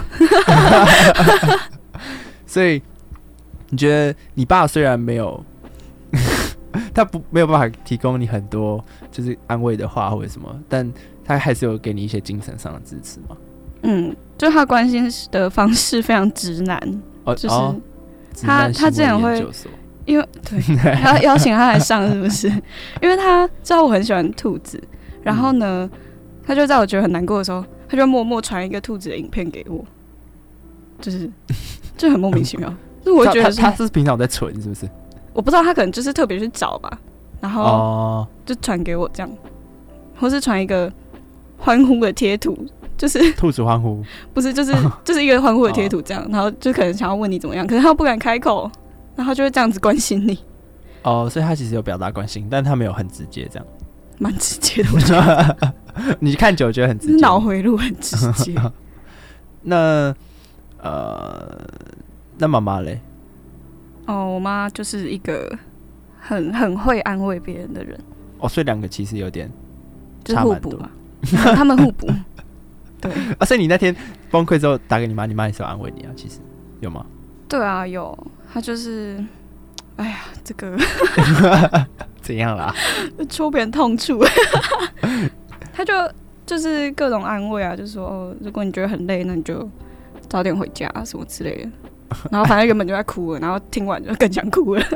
所以你觉得你爸虽然没有，他不没有办法提供你很多就是安慰的话或者什么，但他还是有给你一些精神上的支持吗？ 嗯，就他关心的方式非常直男，哦、就是、哦、他他之前会因为对他邀请他来上是不是？因为他知道我很喜欢兔子，然后呢，嗯、他就在我觉得很难过的时候，他就默默传一个兔子的影片给我，就是就很莫名其妙。就是我觉得他 他, 他是平常在存是不是？ 我不知道他可能就是特别去找吧，然后就传给我这样，或是传一个欢呼的贴图。就是兔子欢呼， 不是，就是就是一个欢呼的贴图这样，然后就可能想要问你怎么样，可是他又不敢开口，然后就会这样子关心你。 哦，所以他其实有表达关心，但他没有很直接这样。 蛮直接的，我觉得。 你看久觉得很直接， 脑回路很直接。 那呃，那妈妈嘞？ 哦，我妈就是一个很很会安慰别人的人。 哦，所以两个其实有点差蛮多，就是互补吧，他们互补。对啊，所以你那天崩溃之后打给你妈，你妈也是有安慰你啊？其实有吗？ 对啊，有。她就是，哎呀，这个怎样啦？ 戳别人痛处。她就就是各种安慰啊，就说哦，如果你觉得很累，那你就早点回家什么之类的。然后反正原本就在哭了，然后听完就更想哭了。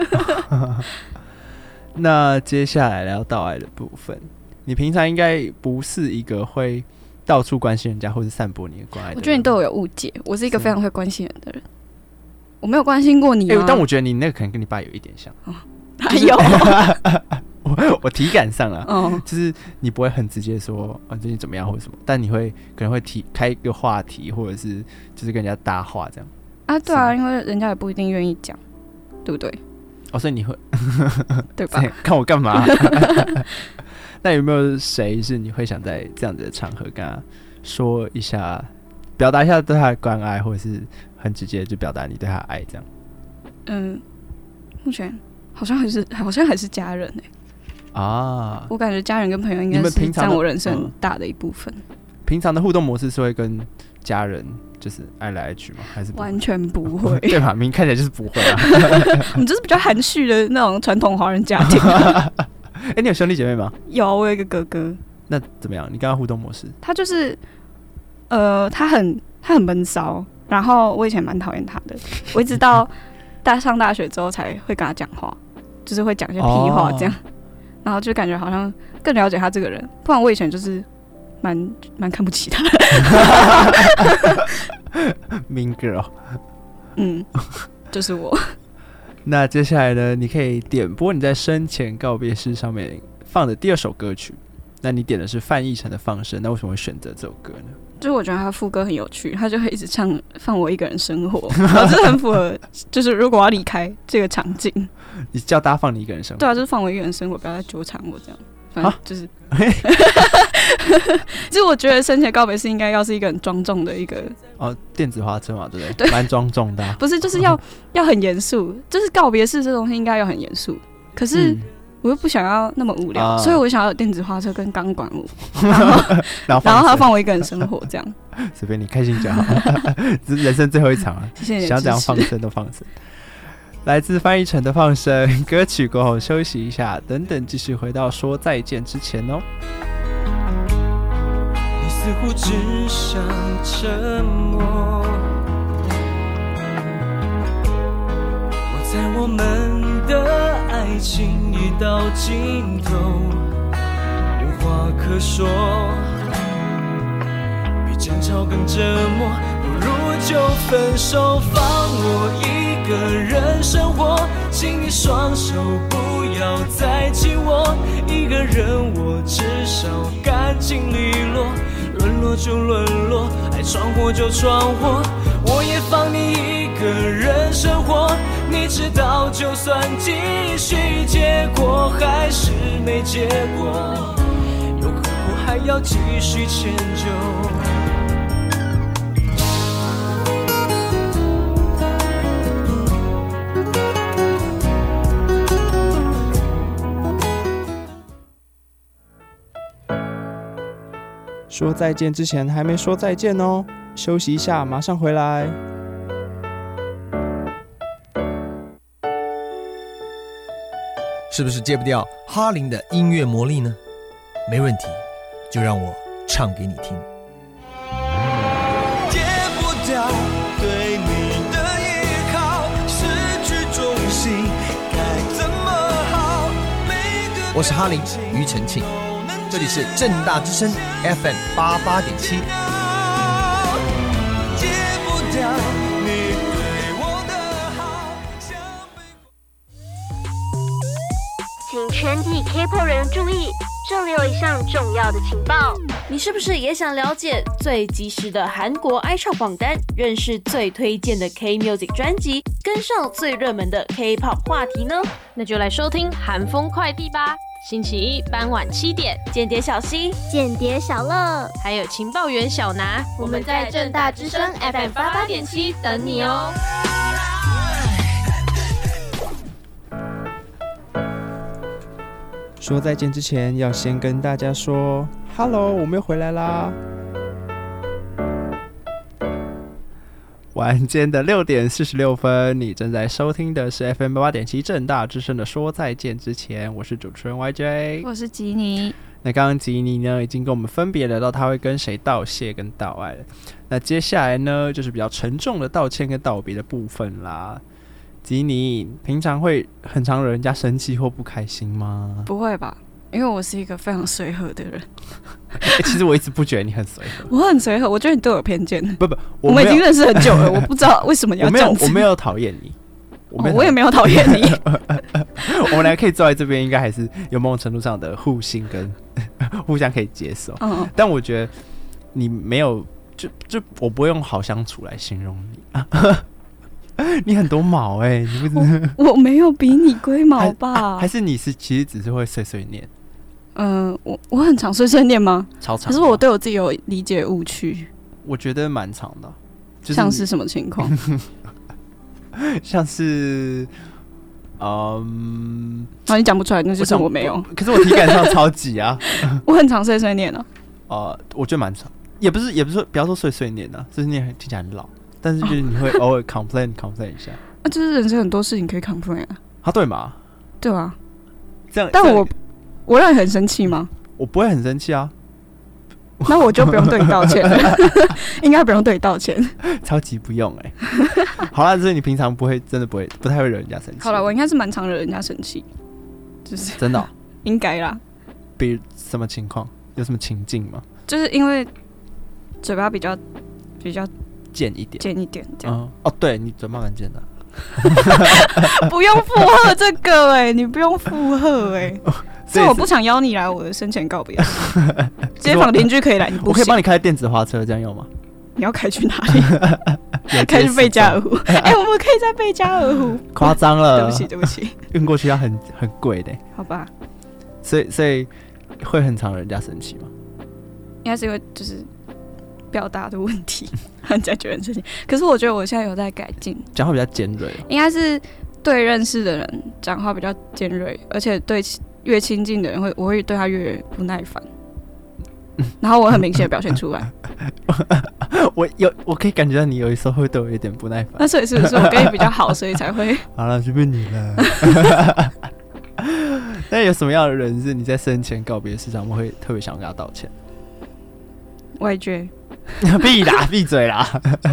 那接下来聊到爱的部分，你平常应该不是一个会到处关心人家或是散播你的关爱的人。 我觉得你对我有误解，我是一个非常会关心人的人。我没有关心过你啊、 欸，但我觉得你那个可能跟你爸有一点像。哦， 还有、 我, 我体感上啊、 哦， 就是你不会很直接说啊最近怎么样或者什么，但你会可能会提开一个话题，或者是就是跟人家搭话这样。 啊，对啊，因为人家也不一定愿意讲，对不对？ 哦，所以你会对吧？ 看我干嘛？那有没有谁是你会想在这样子的场合跟他说一下，表达一下对他的关爱，或者是很直接就表达你对他的爱这样？ 嗯，目前好像还是好像还是家人哎、欸。啊，我感觉家人跟朋友应该是占我人生很大的一部分。 平常的互动模式是会跟家人就是爱来爱去吗？还是完全不会？ 对吧？明看起来就是不会啊。 你就是比较含蓄的那种传统华人家庭。 哎、欸，你有兄弟姐妹吗？ 有，我有一个哥哥。 那怎么样？你跟他互动模式？ 他就是，呃，他很他很闷骚，然后我以前蛮讨厌他的，我一直到大上大学之后才会跟他讲话，就是会讲一些屁话这样，哦、然后就感觉好像更了解他这个人，不然我以前就是蛮蛮看不起他的。 Mean girl， 嗯，就是我。 那接下来呢？你可以点播你在生前告别式上面放的第二首歌曲。那你点的是范逸臣的《放生》，那为什么会选择这首歌呢？ 就是我觉得他副歌很有趣，他就会一直唱“放我一个人生活”，然后这很符合，就是如果我要离开这个场景， 你叫大家放你一个人生活。 对啊，就是放我一个人生活，不要再纠缠我这样。反正就是，其实我觉得生前告别式应该要是一个很庄重的一个哦，电子花车嘛，对不对？对，蛮庄重的、啊。 不是，就是要要很严肃，就是告别式这东西应该要很严肃。可是我又不想要那么无聊，嗯、所以我想要有电子花车跟钢管舞，然后然后, 然后他放我一个人生活这样。 随便你开心就好，这是人生最后一场了， 谢谢你， 想怎样放生都放生。来自范逸臣的《放生》歌曲过后休息一下，等等继续回到说再见之前哦。 你似乎只想沉默，我在我们的爱情已到尽头，无话可说，比争吵更折磨，不如就分手，放我一个人生活，请你双手不要再紧握，一个人我至少干净利落，沦落就沦落，爱闯祸就闯祸，我也放你一个人生活，你知道就算继续，结果还是没结果，又何苦还要继续迁就， 说再见之前还没说再见哦，休息一下，马上回来。 是不是戒不掉哈林的音乐魔力呢？没问题，就让我唱给你听。 戒不掉对你的依靠，失去重心该怎么好？ 我是哈林庾澄庆，这里是政大之声 F M 八八点七。 戒不掉你对我的好， 请全体 K-pop 人注意，这里有一项重要的情报。 你是不是也想了解最及时的韩国 iChart 榜单，认识最推荐的 K-music 专辑，跟上最热门的 K-pop 话题呢？那就来收听韩风快递吧。星期一傍晚七点，间谍小溪、 间谍小乐， 还有情报员小拿， 我们在政大之声 F M 八八点七等你哦。 说再见之前，要先跟大家说 ，Hello， 我们又回来啦。晚间的六点四十六分，你正在收听的是 F M 八八点七政大之声的说再见之前，我是主持人 Y J， 我是吉尼。 那刚刚吉尼呢，已经跟我们分别聊到他会跟谁道谢跟道爱了。那接下来呢，就是比较沉重的道歉跟道别的部分啦。吉尼，平常会很常惹人家生气或不开心吗？ 不会吧，因为我是一个非常随和的人。 欸、其实我一直不觉得你很随和。 我很随和，我觉得你对我有偏见。 不不， 我, 我们已经认识很久了，我不知道为什么你要这样子。 我没有讨厌你，我, 哦、我也没有讨厌你。 我们俩可以坐在这边，应该还是有某种程度上的互信跟互相可以接受。嗯，但我觉得你没有，就就我不会用好相处来形容你。你很多毛哎、欸，你不是我, 我没有比你龟毛吧？ 还, 还是你是其实只是会碎碎念？ 嗯、呃，我我很常碎碎念吗？ 超常。 可是我对我自己有理解误区。 我觉得蛮长的、就是， 像是什么情况？ 像是，嗯， 啊，你讲不出来，那就是我没有。 我可是我体感上超级啊！ 我很常碎碎念啊。 呃，我觉得蛮长，也不是也不是说不要说碎碎念啊，碎碎念听起来很老。但是就是你会偶尔 complain complain 一下， 啊，就是人生很多事情可以 complain 啊， 啊对嘛？ 对啊， 这样， 但我我让你很生气吗？ 我不会很生气啊， 那我就不用对你道歉了，应该不用对你道歉， 超级不用哎、欸。好啦，就是你平常不会真的不会不太会惹人家生气。 好了，我应该是蛮常惹人家生气，就是真的、喔， 应该啦。 比如什么情况？有什么情境吗？ 就是因为嘴巴比较比较。 贱一点， 贱一点，这样、 嗯、哦，对你嘴巴蛮贱的， 不用附和这个哎、欸，你不用附和哎、欸，所以我不想邀你来我的生前告别。街坊邻居可以来，你不行， 我可以帮你开电子花车，这样用吗？ 你要开去哪里？开去贝加尔湖？哎、欸，我们可以在贝加尔湖。 夸张了， 对不起，对不起， 运过去要很很贵的、欸。 好吧， 所以所以会很常人家生气吗？ 应该是因为就是表达的问题，人家觉得很生气。可是我觉得我现在有在改进， 讲话比较尖锐。 应该是对认识的人讲话比较尖锐，而且对越亲近的人会，我会对他越不耐烦。然后我很明显的表现出来。 我有，我可以感觉到你有时候会对我有点不耐烦。 那所以是不是我跟你比较好，所以才会？ 好了，随便你了。那有什么样的人是你在生前告别式上会特别想跟他道歉？ Y J。 闭啦，闭嘴啦！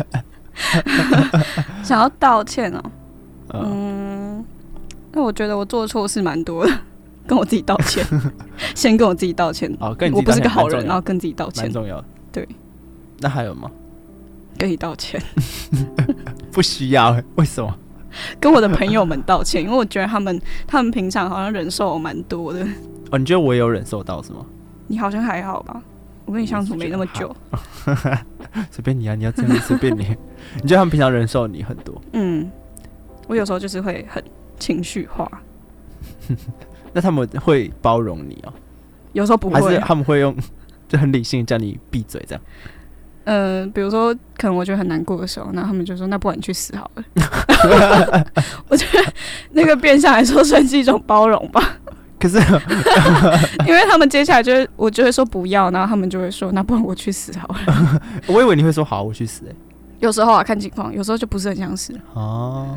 想要道歉哦、喔，嗯，那我觉得我做错事蛮多的，跟我自己道歉，先跟我自己道歉。 哦，跟你自己道歉我不是个好人，然后跟自己道歉， 蛮重要的。 对， 那还有吗？ 跟你道歉， 不需要，为什么？ 跟我的朋友们道歉，因为我觉得他们他们平常好像忍受蛮多的。 哦，你觉得我有忍受到是吗？ 你好像还好吧？我跟你相处没那么久， 随便你啊！你要这样随便你。你觉得他们平常忍受你很多？ 嗯，我有时候就是会很情绪化。 那他们会包容你哦？ 有时候不会， 还是他们会用就很理性叫你闭嘴这样？ 嗯、呃，比如说可能我觉得很难过的时候，那他们就说：“那不然你去死好了。”我觉得那个变相来说算是一种包容吧。 可是因为他们接下来就会，我就会说不要，然后他们就会说，那不然我去死好了。 我以为你会说好，我去死、欸。 有时候啊，看情况，有时候就不是很想死。 哦，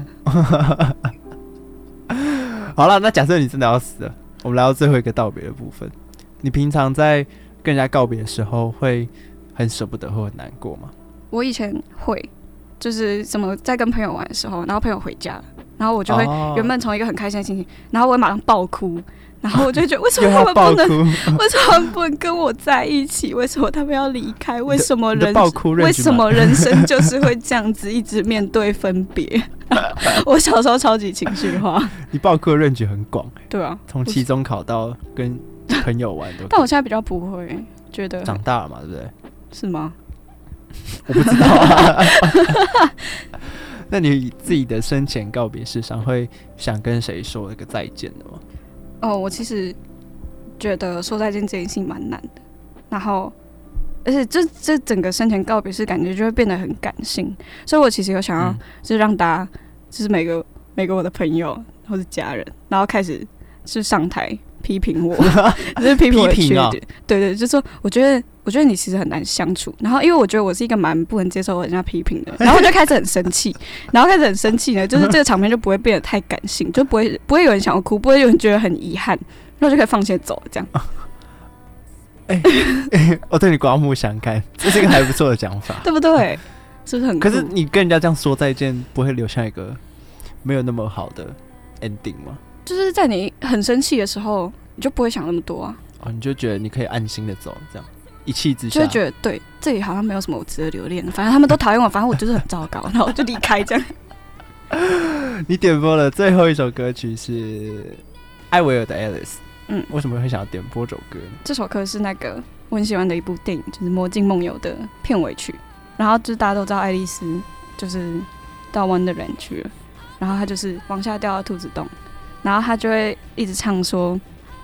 好了，那假设你真的要死了，我们来到最后一个道别的部分。你平常在跟人家告别的时候，会很舍不得或很难过吗？ 我以前会，就是什么在跟朋友玩的时候，然后朋友回家，然后我就会原本从一个很开心的心情，然后我会马上爆哭。然后我就觉得，为什么他们不能？为什么他们不能跟我在一起？为什么他们要离开？为什么人？为什么人生就是会这样子，一直面对分别？我小时候超级情绪化。 你爆哭的认知很广、欸， 对啊， 从期中考到跟朋友玩都。 但我现在比较不会、欸，觉得长大了嘛，对不对？ 是吗？ 我不知道、啊。那你自己的生前告别式上，会想跟谁说一个再见的吗？ 哦，我其实觉得说再见这件事情蛮难的，然后而且这这整个生前告别式感觉就会变得很感性，所以我其实有想要就是让大家就是每个每个我的朋友或是家人，然后开始是上台批评我，就是批评我的缺点，啊、对对，就是说我觉得我觉得你其实很难相处，然后因为我觉得我是一个蛮不能接受人家批评的，然后我就开始很生气，然后开始很生气呢，就是这个场面就不会变得太感性，就不会不会有人想要哭，不会有人觉得很遗憾，然后就可以放心走这样。 哎、欸，我对你刮目相看，这是一个还不错的讲法， 对不对？是不是很酷？ 可是你跟人家这样说再见，不会留下一个没有那么好的 ending 吗？ 就是在你很生气的时候，你就不会想那么多啊。 哦，你就觉得你可以安心的走，这样一气之下， 就会觉得对这里好像没有什么我值得留恋的，反正他们都讨厌我，反正我就是很糟糕，然后我就离开这样。 你点播的最后一首歌曲是艾薇儿的 Alice， 嗯，为什么会想要点播这首歌呢？ 这首歌是那个我很喜欢的一部电影，就是《魔镜梦游》的片尾曲，然后就是大家都知道爱丽丝就是到 Wonderland 去了，然后她就是往下掉到兔子洞。然后他就会一直唱说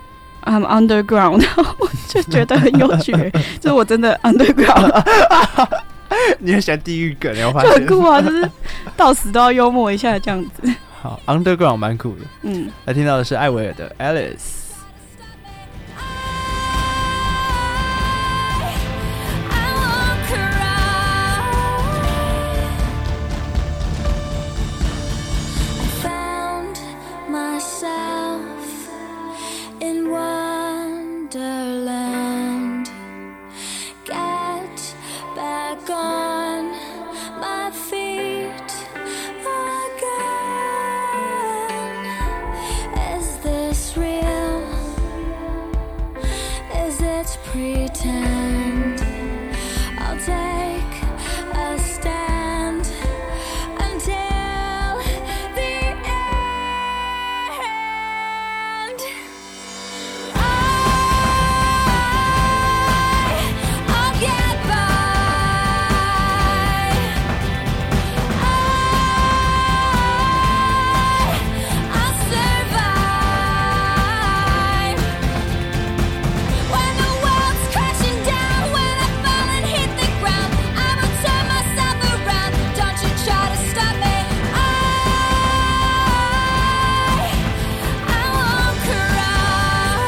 I'm underground， 然后我就觉得很有趣，就是我真的 underground。 你很喜欢地狱梗，我发现就很酷啊，就是到死都要幽默一下这样子。 好 ，underground 蛮酷的。 嗯， 来听到的是艾薇儿的 Alice。 Pretend I'll take a stand until the end. I, I'll get by. I, I'll survive. When the world's crashing down, when I fall and hit the ground, I will turn myself around. Don't you try to stop me. I, I won't cry.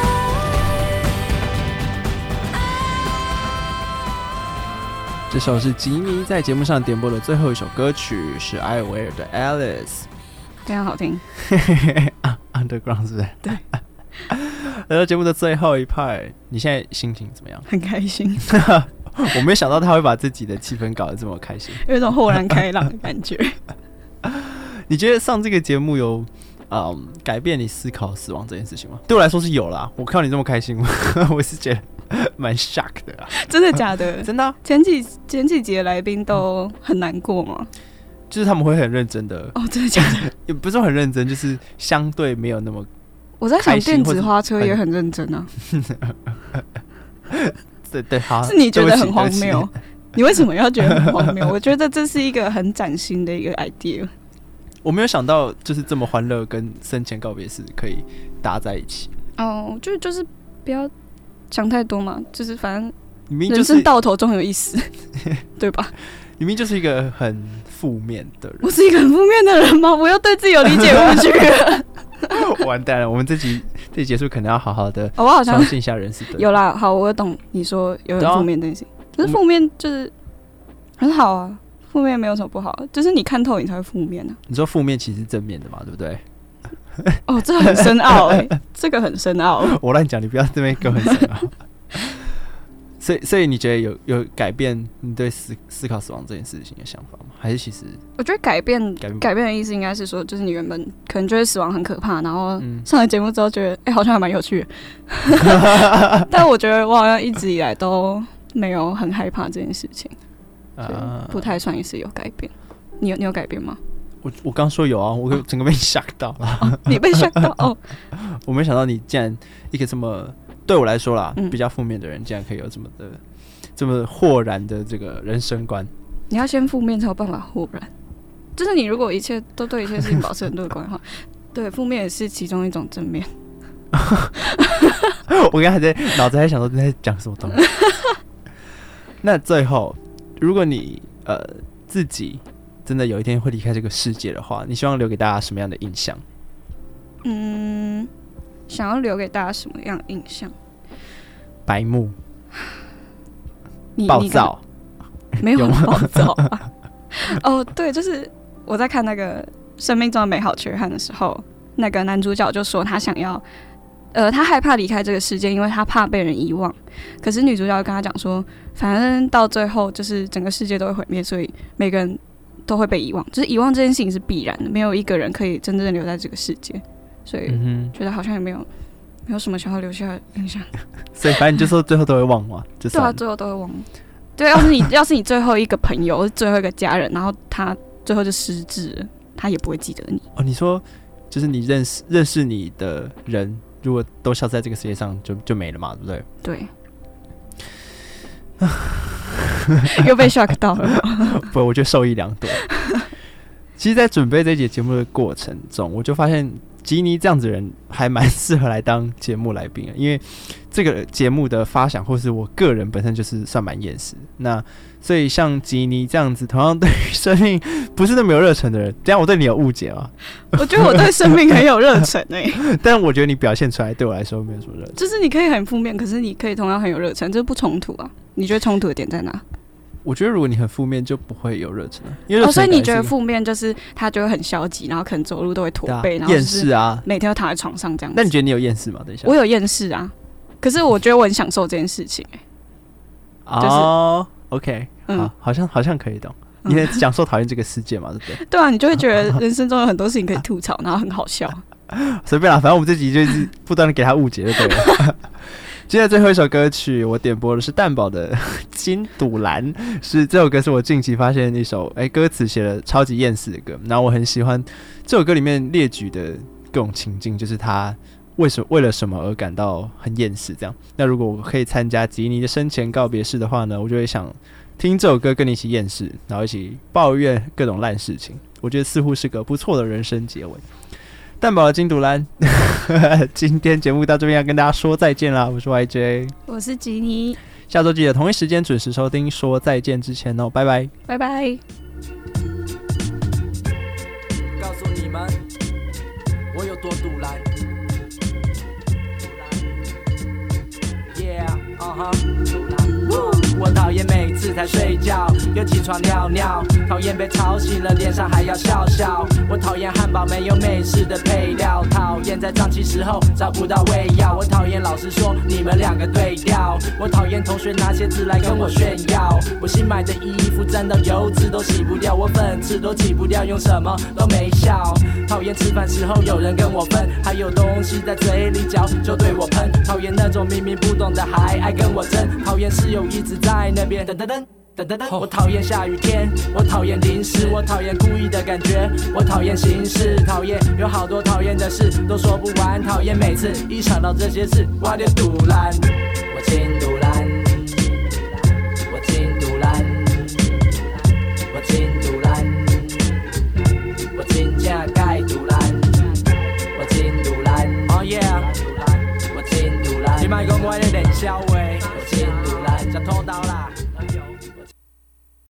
这首是吉米在节目上点播的最后一首歌曲，是艾薇儿的 Alice， 非常好听。 Underground 是不是？ 对。 来到节目的最后一 part， 你现在心情怎么样？ 很开心。 我没有想到他会把自己的气氛搞得这么开心， 有一种豁然开朗的感觉。 你觉得上这个节目有嗯改变你思考死亡这件事情吗？对我来说是有啦。我看到你这么开心，我是觉得蛮 shock 的啦。 真的假的？ 真的、啊。 前几前几集的来宾都很难过吗？ 就是他们会很认真的。 哦，真的假的？ 也不是很认真，就是相对没有那么。 我在想电子花车也很认真啊。 对对，好。 是你觉得很荒谬？你为什么要觉得很荒谬？我觉得这是一个很崭新的一个 idea。 我没有想到，就是这么欢乐跟生前告别式可以搭在一起。 哦，就就是不要想太多嘛，就是反正人生到头终有一死，对吧？ 明明就是一个很负面的人。 我是一个很负面的人吗？我又对自己有理解误区了。 完蛋了，我们这集这集结束可能要好好的哦，我好像相信一下人是对的。 有啦，好，我懂你说有很负面的东西，可是负面就是很好啊，负面没有什么不好，就是你看透你才会负面啊。 你说负面其实是正面的嘛，对不对？ 哦，这很深奥哎、欸，这个很深奥。 我乱讲，你不要这边跟我很深奥。所以，所以你觉得有有改变你对思思考死亡这件事情的想法吗？还是其实我觉得改变改变改变的意思应该是说，就是你原本可能觉得死亡很可怕，然后上了节目之后觉得，哎、欸，好像还蛮有趣的。但我觉得我好像一直以来都没有很害怕这件事情，所以不太算是有改变。你有你有改变吗？ 我我刚说有啊，我整个被吓到了、 哦。你被吓到哦？ 我没想到你竟然一个这么。对我来说啦、嗯，比较负面的人竟然可以有这么的、这么豁然的这个人生观。 你要先负面才有办法豁然，就是你如果一切都对一切事情保持很乐观的话，对，负面也是其中一种正面。 我刚才在脑子还想说你在讲什么东西。那最后，如果你呃自己真的有一天会离开这个世界的话，你希望留给大家什么样的印象？ 嗯。想要留给大家什么样的印象？ 白目、暴躁， 没有很暴躁啊。哦，对，就是我在看那个《生命中的美好缺憾》的时候，那个男主角就说他想要，呃，他害怕离开这个世界，因为他怕被人遗忘。可是女主角跟他讲说，反正到最后就是整个世界都会毁灭，所以每个人都会被遗忘，就是遗忘这件事情是必然的，没有一个人可以真正留在这个世界。所以觉得好像也没有没有什么想要留下的印象。 所以反正你就说最后都会忘嘛，就对啊，最后都会忘。对，要是你要是你最后一个朋友，最后一个家人，然后他最后就失智了，他也不会记得你。 哦，你说就是你认识认识你的人，如果都消失在这个世界上，就就没了嘛，对不对？ 对。又被 shock 到了。 不，我觉得受益良多。其实，在准备这一节节目的过程中，我就发现吉尼这样子的人还蛮适合来当节目来宾的，因为这个节目的发想，或是我个人本身就是算蛮厌世。那所以像吉尼这样子，同样对于生命不是那么有热忱的人，这样我对你有误解吗？ 我觉得我对生命很有热忱诶， 但我觉得你表现出来对我来说没有什么热忱。 就是你可以很负面，可是你可以同样很有热忱，这不冲突啊？你觉得冲突的点在哪？ 我觉得如果你很负面，就不会有热忱了。因为哦，所以你觉得负面就是他就会很消极，然后可能走路都会驼背，然后厌世啊， 每天都躺在床上这样子。 那你觉得你有厌世吗？等一下， 我有厌世啊，可是我觉得我很享受这件事情、欸。 哦、就是 ，OK， 好、嗯，好像好像可以懂。你很享受讨厌这个世界嘛，对不对？ 对啊，你就会觉得人生中有很多事情可以吐槽，然后很好笑。 随便啦，反正我们这集就是不断的给他误解就对了。接下来最后一首歌曲，我点播的是蛋堡的《金赌蓝》，是这首歌是我近期发现的一首，哎、欸，歌词写的超级厌世的歌。然后我很喜欢这首歌里面列举的各种情境，就是他为什么为了什么而感到很厌世这样。那如果我可以参加吉尼的生前告别式的话呢，我就会想听这首歌跟你一起厌世，然后一起抱怨各种烂事情。我觉得似乎是个不错的人生结尾。蛋堡的金赌蓝，今天节目到这边要跟大家说再见啦！我是 Y J， 我是吉尼， 下周记得同一时间准时收听。说再见之前哦，拜拜， 拜拜。 告诉你们，我有多赌蓝。Yeah， 啊哈，赌蓝。我讨厌每次才睡觉又起床尿尿，讨厌被吵醒了脸上还要笑笑。我讨厌汉堡没有美式的配料，讨厌在胀气时候找不到胃药。我讨厌老师说你们两个对调，我讨厌同学拿鞋子来跟我炫耀。我新买的衣服沾到油脂都洗不掉，我粉刺都挤不掉，用什么都没效。讨厌吃饭时候有人跟我分，还有东西在嘴里嚼就对我喷。讨厌那种明明不懂的还爱跟我争，讨厌室友一直在那边噔噔噔噔噔噔。我讨厌下雨天，我讨厌淋湿，我讨厌故意的感觉，我讨厌形式，讨厌有好多讨厌的事都说不完，讨厌每次一想到这些事我就堵烂，我亲堵烂。